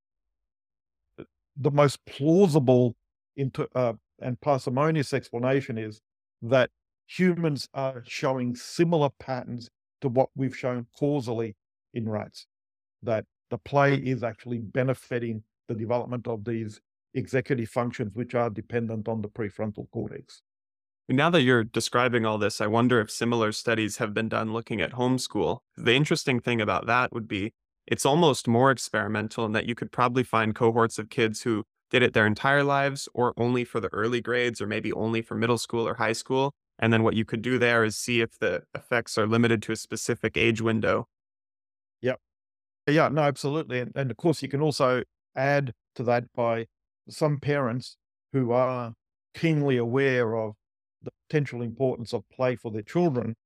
S2: the most plausible into, uh, and parsimonious explanation is that humans are showing similar patterns to what we've shown causally in rats, that the play is actually benefiting the development of these executive functions, which are dependent on the prefrontal cortex.
S1: Now that you're describing all this, I wonder if similar studies have been done looking at homeschool. The interesting thing about that would be it's almost more experimental in that you could probably find cohorts of kids who did it their entire lives or only for the early grades or maybe only for middle school or high school. And then what you could do there is see if the effects are limited to a specific age window.
S2: Yep. Yeah, no, absolutely. And, and of course, you can also add to that by some parents who are keenly aware of the potential importance of play for their children.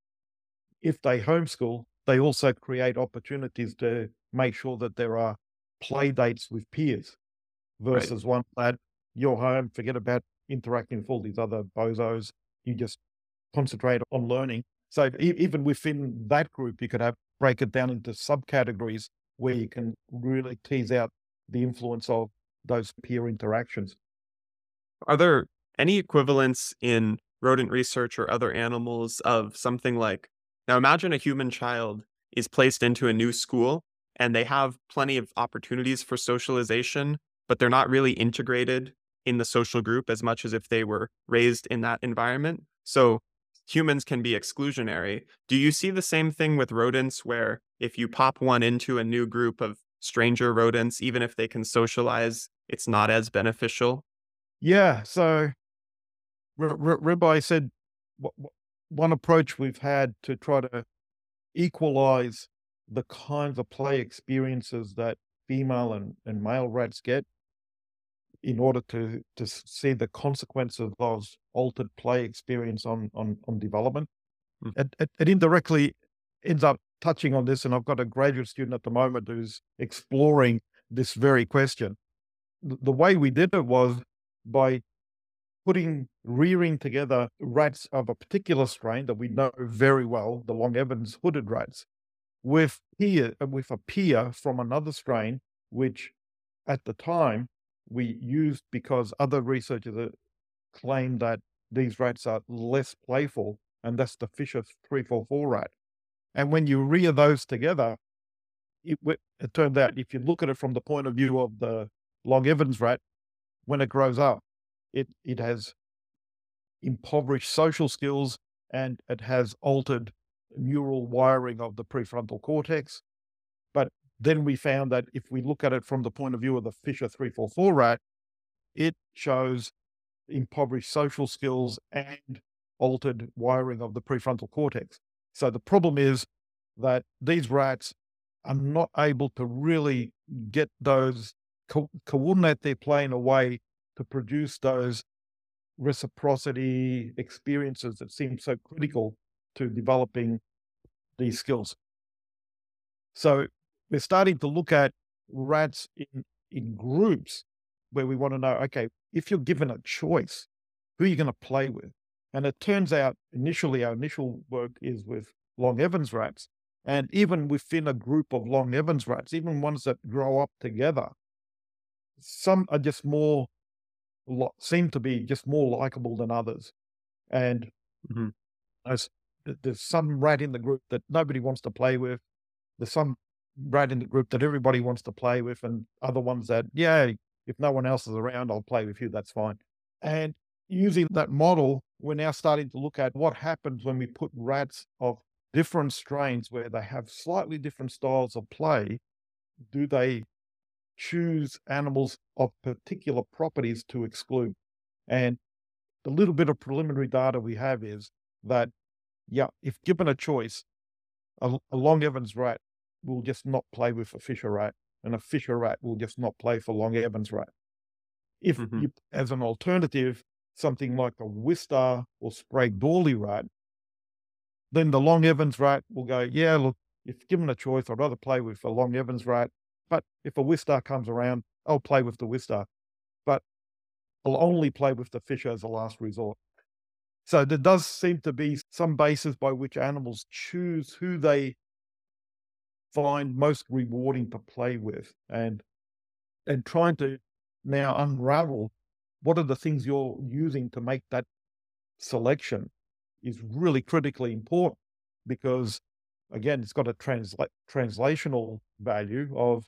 S2: If they homeschool, they also create opportunities to make sure that there are play dates with peers
S1: Right.
S2: versus one that you're home, forget about interacting with all these other bozos. You just concentrate on learning. So e- even within that group, you could have break it down into subcategories where you can really tease out the influence of those peer interactions.
S1: Are there any equivalents in rodent research or other animals of something like, now imagine a human child is placed into a new school and they have plenty of opportunities for socialization, but they're not really integrated in the social group as much as if they were raised in that environment. So humans can be exclusionary. Do you see the same thing with rodents where if you pop one into a new group of stranger rodents, even if they can socialize, it's not as beneficial?
S2: Yeah. So R- R- Rabbi said wh- wh- one approach we've had to try to equalize the kinds of play experiences that female and, and male rats get in order to to s- see the consequences of those altered play experience on on, on development.
S1: Mm.
S2: It, it, it indirectly ends up touching on this, and I've got a graduate student at the moment who's exploring this very question. The the way we did it was by putting rearing together rats of a particular strain that we know very well, the Long Evans hooded rats, with peer uh, with a peer from another strain, which at the time we used because other researchers uh, claimed that these rats are less playful, and that's the Fisher three four four rat. And when you rear those together, it, w- it turned out if you look at it from the point of view of the Long Evans rat, when it grows up, it it has impoverished social skills and it has altered neural wiring of the prefrontal cortex. But then we found that if we look at it from the point of view of the Fisher three four four rat, it shows impoverished social skills and altered wiring of the prefrontal cortex. So the problem is that these rats are not able to really get those, co- coordinate their play in a way to produce those reciprocity experiences that seem so critical to developing these skills. So we're starting to look at rats in, in groups where we want to know, okay, if you're given a choice, who are you going to play with? And it turns out initially our initial work is with Long Evans rats. And even within a group of Long Evans rats, even ones that grow up together, some are just more, seem to be just more likable than others. And
S1: Hmm.
S2: there's, there's some rat in the group that nobody wants to play with. There's some rat in the group that everybody wants to play with, and other ones that, yeah, if no one else is around, I'll play with you, that's fine. And using that model, we're now starting to look at what happens when we put rats of different strains where they have slightly different styles of play. Do they choose animals of particular properties to exclude? And the little bit of preliminary data we have is that, yeah, if given a choice, a, a Long Evans rat will just not play with a Fisher rat, and a Fisher rat will just not play for Long Evans rat. If
S1: Hmm.
S2: you, as an alternative, something like a Wistar or Sprague Dawley rat, then the Long Evans rat will go, yeah, look, if given a choice, I'd rather play with a Long Evans rat, but if a Wistar comes around, I'll play with the Wistar, but I'll only play with the Fisher as a last resort. So there does seem to be some basis by which animals choose who they find most rewarding to play with, and and trying to now unravel what are the things you're using to make that selection is really critically important, because again, it's got a translate translational value of,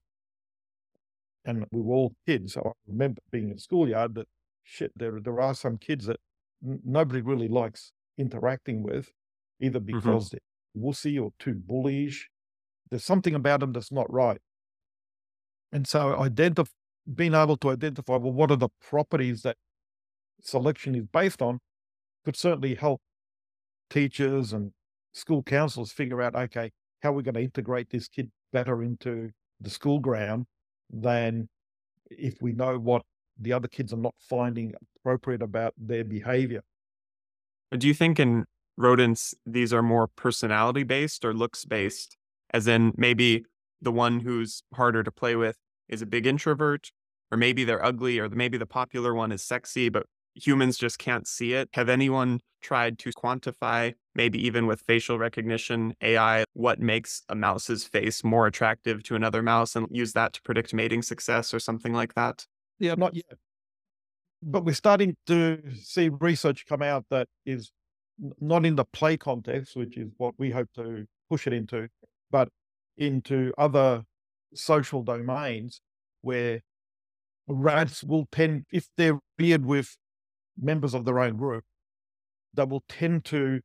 S2: and we were all kids. So I remember being in schoolyard that shit, there there are some kids that n- nobody really likes interacting with, either
S1: Hmm.
S2: because they're wussy or too bullish. There's something about them that's not right. And so identif- being able to identify, well, what are the properties that selection is based on could certainly help teachers and school counselors figure out, okay, how we're going to integrate this kid better into the school ground than if we know what the other kids are not finding appropriate about their behavior.
S1: Do you think in rodents, these are more personality based or looks based? As in, maybe the one who's harder to play with is a big introvert, or maybe they're ugly, or maybe the popular one is sexy, but humans just can't see it. Have anyone tried to quantify, maybe even with facial recognition A I, what makes a mouse's face more attractive to another mouse and use that to predict mating success or something like that?
S2: Yeah, not yet. But we're starting to see research come out that is n- not in the play context, which is what we hope to push it into, but into other social domains where rats will tend, if they're paired with members of their own group, they will tend to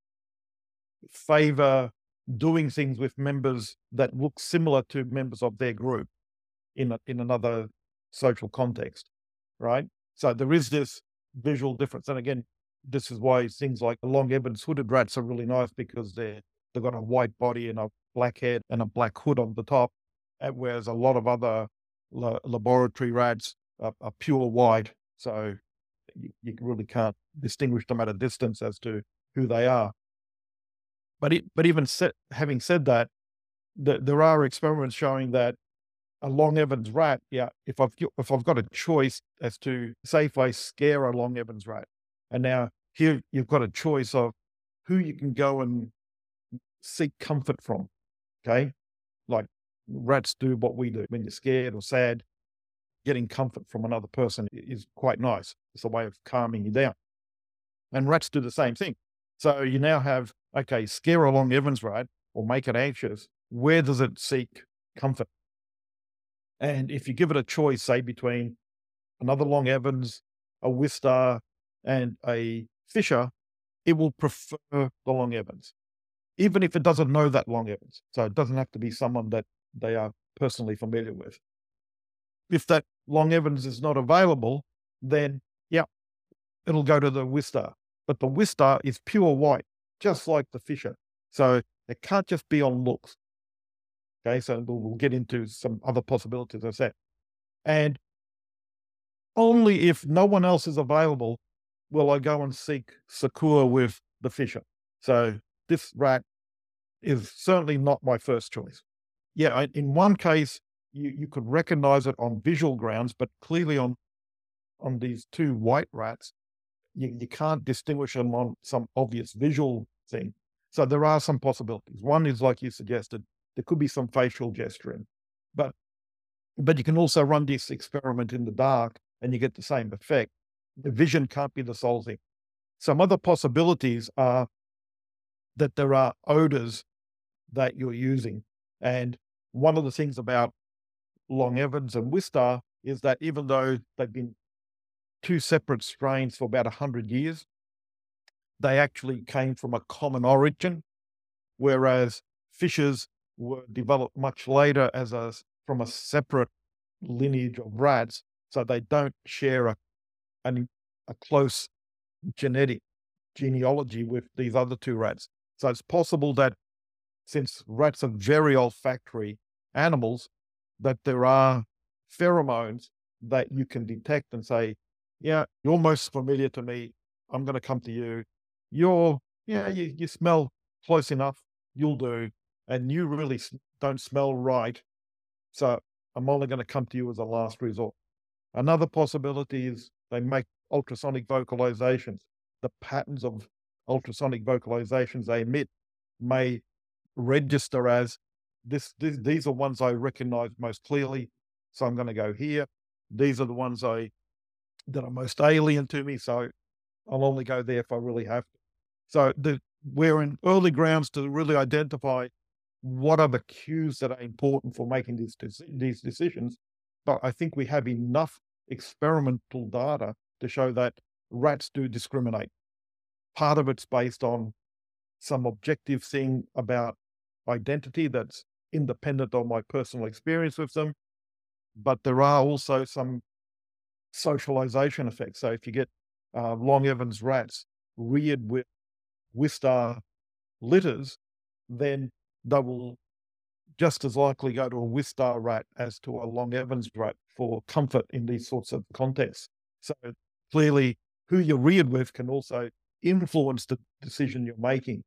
S2: favor doing things with members that look similar to members of their group in a, in another social context, right? So there is this visual difference, and again, this is why things like the Long Evans hooded rats are really nice, because they're they've got a white body and a black head and a black hood on the top, and whereas a lot of other la- laboratory rats are, are pure white, so you, you really can't distinguish them at a distance as to who they are. But it, but even set, having said that, th- there are experiments showing that a Long Evans rat, yeah, if I've g- if I've got a choice as to, say, if I scare a Long Evans rat, and now here you've got a choice of who you can go and seek comfort from. Okay, like rats do what we do when you're scared or sad. Getting comfort from another person i- is quite nice. It's a way of calming you down, and rats do the same thing. So you now have, okay, scare a Long Evans rat or make it anxious. Where does it seek comfort? And if you give it a choice, say between another Long Evans, a Wistar, and a Fisher, it will prefer the Long Evans, even if it doesn't know that Long Evans. So it doesn't have to be someone that they are personally familiar with. If that Long Evans is not available, then yeah, it'll go to the Wistar. But the Wistar is pure white, just like the Fisher. So it can't just be on looks. Okay, so we'll, we'll get into some other possibilities, as I said. And only if no one else is available will I go and seek succour with the fisher. So this rat is certainly not my first choice. Yeah, I, in one case, you, you could recognize it on visual grounds, but clearly on, on these two white rats, you, you can't distinguish them on some obvious visual thing. So there are some possibilities. One is, like you suggested, there could be some facial gesturing, but but you can also run this experiment in the dark and you get the same effect. The vision can't be the sole thing. Some other possibilities are that there are odors that you're using. And one of the things about Long Evans and Wistar is that even though they've been two separate strains for about one hundred years, they actually came from a common origin, whereas fishes were developed much later as a from a separate lineage of rats, so they don't share a an, a close genetic genealogy with these other two rats. So it's possible that since rats are very olfactory animals, that there are pheromones that you can detect and say, yeah, you're most familiar to me. I'm going to come to you. You're, yeah, you, you smell close enough. You'll do. And you really s- don't smell right. So I'm only going to come to you as a last resort. Another possibility is they make ultrasonic vocalizations. The patterns of ultrasonic vocalizations they emit may register as this, this these are ones I recognize most clearly, so I'm going to go here. These are the ones I that are most alien to me, so I'll only go there if I really have to. So the we're in early grounds to really identify what are the cues that are important for making these deci- these decisions. But I think we have enough experimental data to show that rats do discriminate. Part of it's based on some objective thing about identity that's independent of my personal experience with them. But there are also some socialization effects. So if you get uh, Long Evans rats reared with Wistar litters, then they will just as likely go to a Wistar rat as to a Long Evans rat for comfort in these sorts of contexts. So clearly, who you're reared with can also influence the decision you're making.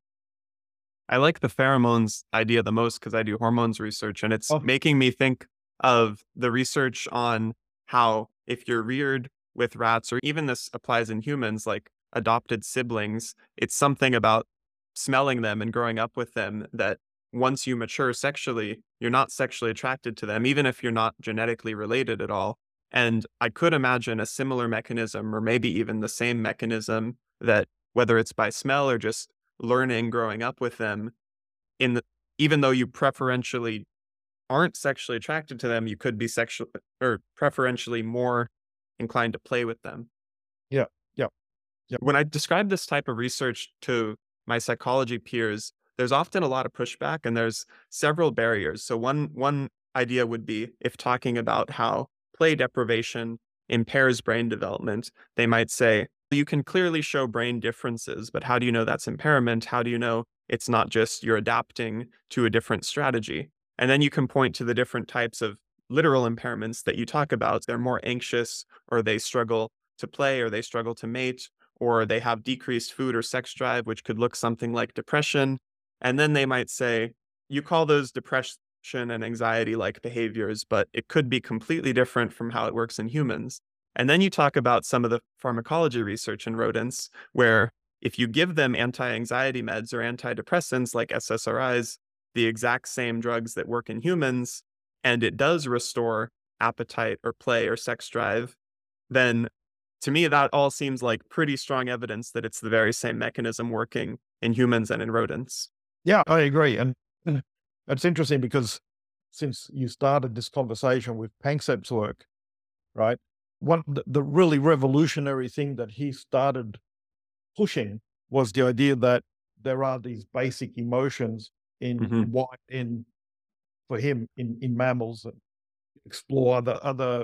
S1: I like the pheromones idea the most because I do hormones research, and it's
S2: Oh,
S1: making me think of the research on how if you're reared with rats, or even this applies in humans, like adopted siblings, it's something about smelling them and growing up with them that once you mature sexually, you're not sexually attracted to them, even if you're not genetically related at all. And I could imagine a similar mechanism, or maybe even the same mechanism, that whether it's by smell or just learning growing up with them, in the even though you preferentially aren't sexually attracted to them, you could be sexual or preferentially more inclined to play with them.
S2: yeah, yeah, yeah.
S1: When I describe this type of research to my psychology peers, there's often a lot of pushback and there's several barriers. So one one idea would be if talking about how play deprivation impairs brain development, they might say, you can clearly show brain differences, but how do you know that's impairment? How do you know it's not just you're adapting to a different strategy? And then you can point to the different types of literal impairments that you talk about. They're more anxious, or they struggle to play, or they struggle to mate, or they have decreased food or sex drive, which could look something like depression. And then they might say, you call those depression and anxiety like behaviors, but it could be completely different from how it works in humans. And then you talk about some of the pharmacology research in rodents, where if you give them anti anxiety meds or antidepressants like S S R Is, the exact same drugs that work in humans, and it does restore appetite or play or sex drive, then to me, that all seems like pretty strong evidence that it's the very same mechanism working in humans and in rodents.
S2: Yeah, I agree. And, and it's interesting because since you started this conversation with Panksepp's work, right? One the, the really revolutionary thing that he started pushing was the idea that there are these basic emotions in
S1: Hmm.
S2: what in for him in, in mammals and explore other other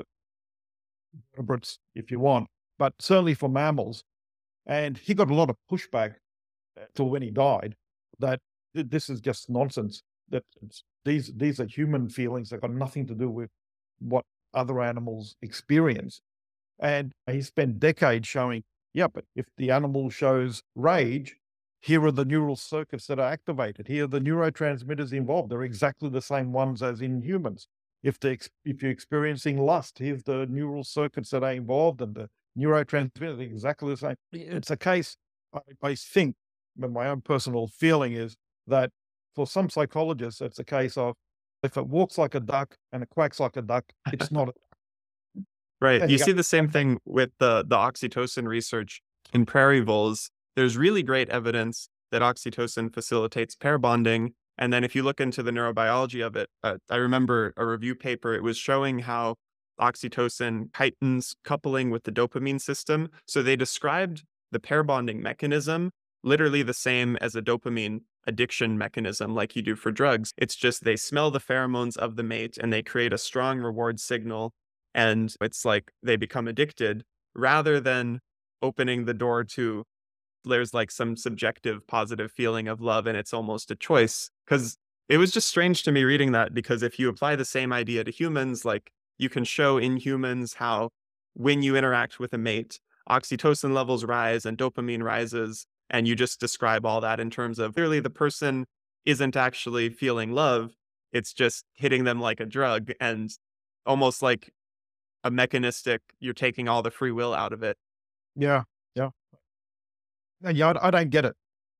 S2: vertebrates if you want, but certainly for mammals. And he got a lot of pushback till when he died that th- this is just nonsense. That it's, these these are human feelings that got nothing to do with what other animals experience. And he spent decades showing, yeah, but if the animal shows rage, here are the neural circuits that are activated. Here are the neurotransmitters involved. They're exactly the same ones as in humans. If they ex- if you're experiencing lust, here's the neural circuits that are involved and the neurotransmitters are exactly the same. It's a case, I, I think, but my own personal feeling is that for some psychologists, it's a case of if it walks like a duck and it quacks like a duck, it's not a
S1: Right.
S2: and
S1: You
S2: you go,
S1: see the same
S2: okay,
S1: thing with the the oxytocin research in prairie voles. There's really great evidence that oxytocin facilitates pair bonding. And then if you look into the neurobiology of it, uh, I remember a review paper, it was showing how oxytocin heightens coupling with the dopamine system. So they described the pair bonding mechanism literally the same as a dopamine addiction mechanism like you do for drugs. It's just they smell the pheromones of the mate and they create a strong reward signal, and it's like they become addicted rather than opening the door to there's like some subjective positive feeling of love and it's almost a choice. Because it was just strange to me reading that, because if you apply the same idea to humans, like you can show in humans how when you interact with a mate, oxytocin levels rise and dopamine rises, and you just describe all that in terms of clearly the person isn't actually feeling love, it's just hitting them like a drug, and almost like a mechanistic, you're taking all the free will out of it.
S2: yeah, yeah, Uh, yeah. I, I don't get it.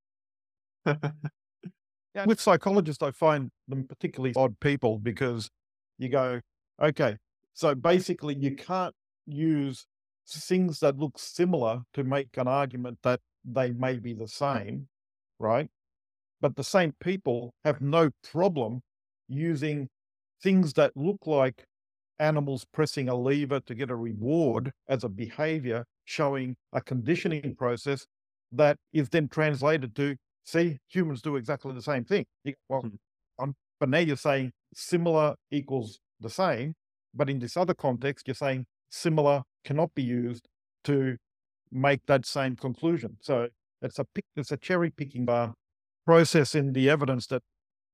S2: Yeah. With psychologists, I find them particularly odd people because you go, okay, so basically you can't use things that look similar to make an argument that they may be the same, right? But the same people have no problem using things that look like animals pressing a lever to get a reward as a behavior, showing a conditioning process that is then translated to, see, humans do exactly the same thing. You- Well, um, but now you're saying similar equals the same, but in this other context, you're saying similar cannot be used to make that same conclusion. So it's a pick, it's a cherry picking uh, process in the evidence that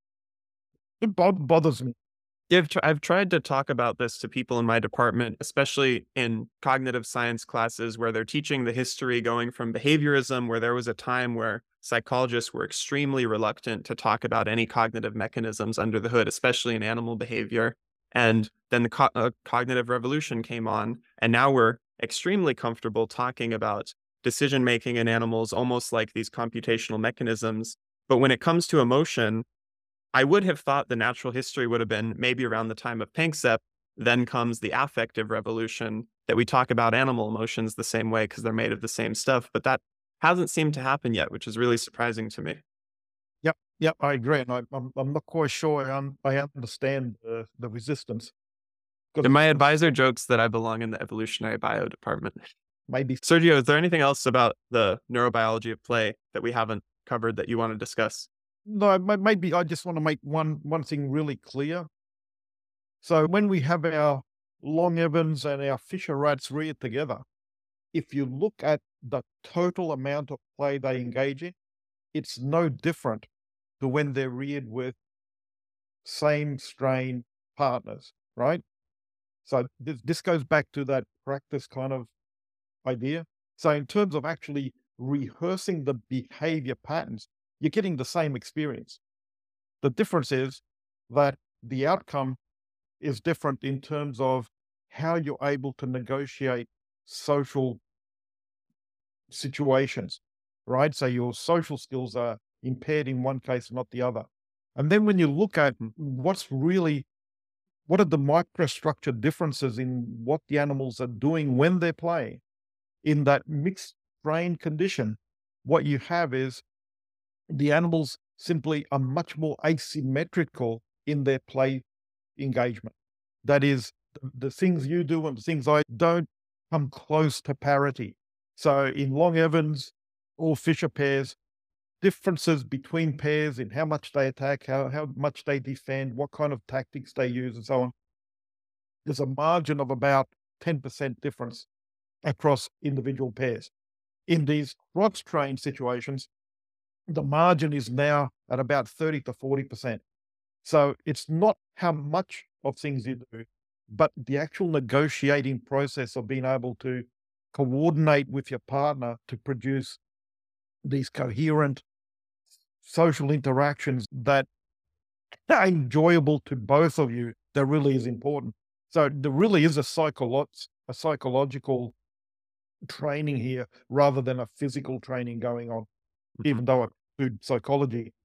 S2: it bo- bothers me.
S1: Yeah, I've, tr- I've tried to talk about this to people in my department, especially in cognitive science classes where they're teaching the history going from behaviorism, where there was a time where psychologists were extremely reluctant to talk about any cognitive mechanisms under the hood, especially in animal behavior. And then the co- uh, cognitive revolution came on, and now we're extremely comfortable talking about decision making in animals, almost like these computational mechanisms. But when it comes to emotion, I would have thought the natural history would have been maybe around the time of Panksepp. Then comes the affective revolution, that we talk about animal emotions the same way because they're made of the same stuff. But that hasn't seemed to happen yet, which is really surprising to me.
S2: Yep, yep, I agree, and I, I'm I'm not quite sure I, un- I understand the the resistance because
S1: And my
S2: it's, it's
S1: advisor jokes that I belong in the evolutionary bio department.
S2: maybe
S1: Sergio, is there anything else about the neurobiology of play that we haven't covered that you want to discuss?
S2: no, may- maybe I just want to make one one thing really clear. So when we have our Long Evans and our Fisher rats reared together, if you look at the total amount of play they engage in, it's no different to when they're reared with same strain partners, right? So this, this goes back to that practice kind of idea. So in terms of actually rehearsing the behavior patterns, you're getting the same experience. The difference is that the outcome is different in terms of how you're able to negotiate social situations, right? So your social skills are impaired in one case, not the other. And then when you look at what's really, what are the microstructure differences in what the animals are doing when they're playing in that mixed brain condition, what you have is the animals simply are much more asymmetrical in their play engagement. That is, the, the things you do and the things I don't come close to parity. So in Long Evans or Fisher pairs, differences between pairs in how much they attack, how, how much they defend, what kind of tactics they use, and so on. There's a margin of about ten percent difference across individual pairs. In these cross trained situations, the margin is now at about thirty to forty percent. So it's not how much of things you do, but the actual negotiating process of being able to coordinate with your partner to produce these coherent social interactions that are enjoyable to both of you, that really is important. So there really is a psycholo- a psychological training here rather than a physical training going on,
S1: Mhm.
S2: even though I do psychology.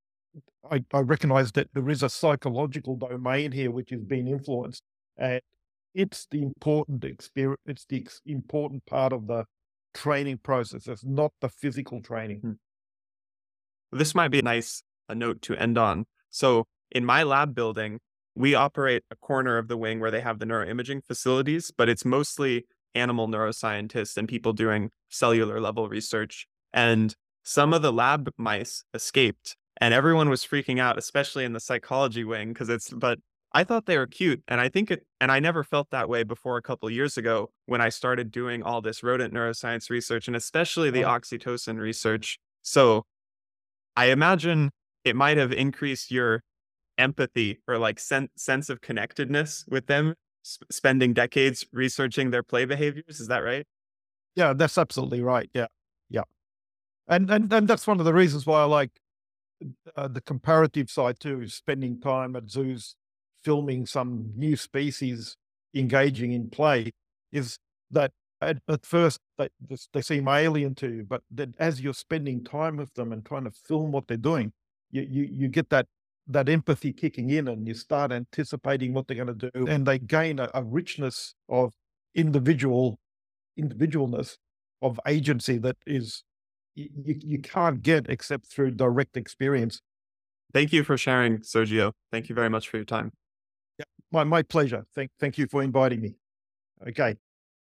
S2: I, I recognize that there is a psychological domain here which is being influenced, and it's the important experience. It's the ex- important part of the training process. It's not the physical training.
S1: Mm. This might be a nice a note to end on. So in my lab building, we operate a corner of the wing where they have the neuroimaging facilities, but it's mostly animal neuroscientists and people doing cellular level research. And some of the lab mice escaped and everyone was freaking out, especially in the psychology wing, because it's, but I thought they were cute. And I think it, and I never felt that way before a couple years ago when I started doing all this rodent neuroscience research and especially the
S2: Uh,
S1: oxytocin research. So I imagine it might have increased your empathy or like sen- sense of connectedness with them, s- spending decades researching their play behaviors. Is that right?
S2: yeah, that's absolutely right. Yeah, yeah, and and and that's one of the reasons why I like uh, the comparative side too. Is spending time at zoos, filming some new species engaging in play, is that at, at first they they seem alien to you, but then as you're spending time with them and trying to film what they're doing, you you you get that that empathy kicking in, and you start anticipating what they're going to do, and they gain a, a richness of individual individualness of agency that is you, you you can't get except through direct experience.
S1: Thank you for sharing, Sergio. Thank you very much for your time.
S2: Yeah, my my pleasure. Thank thank you for inviting me. Okay.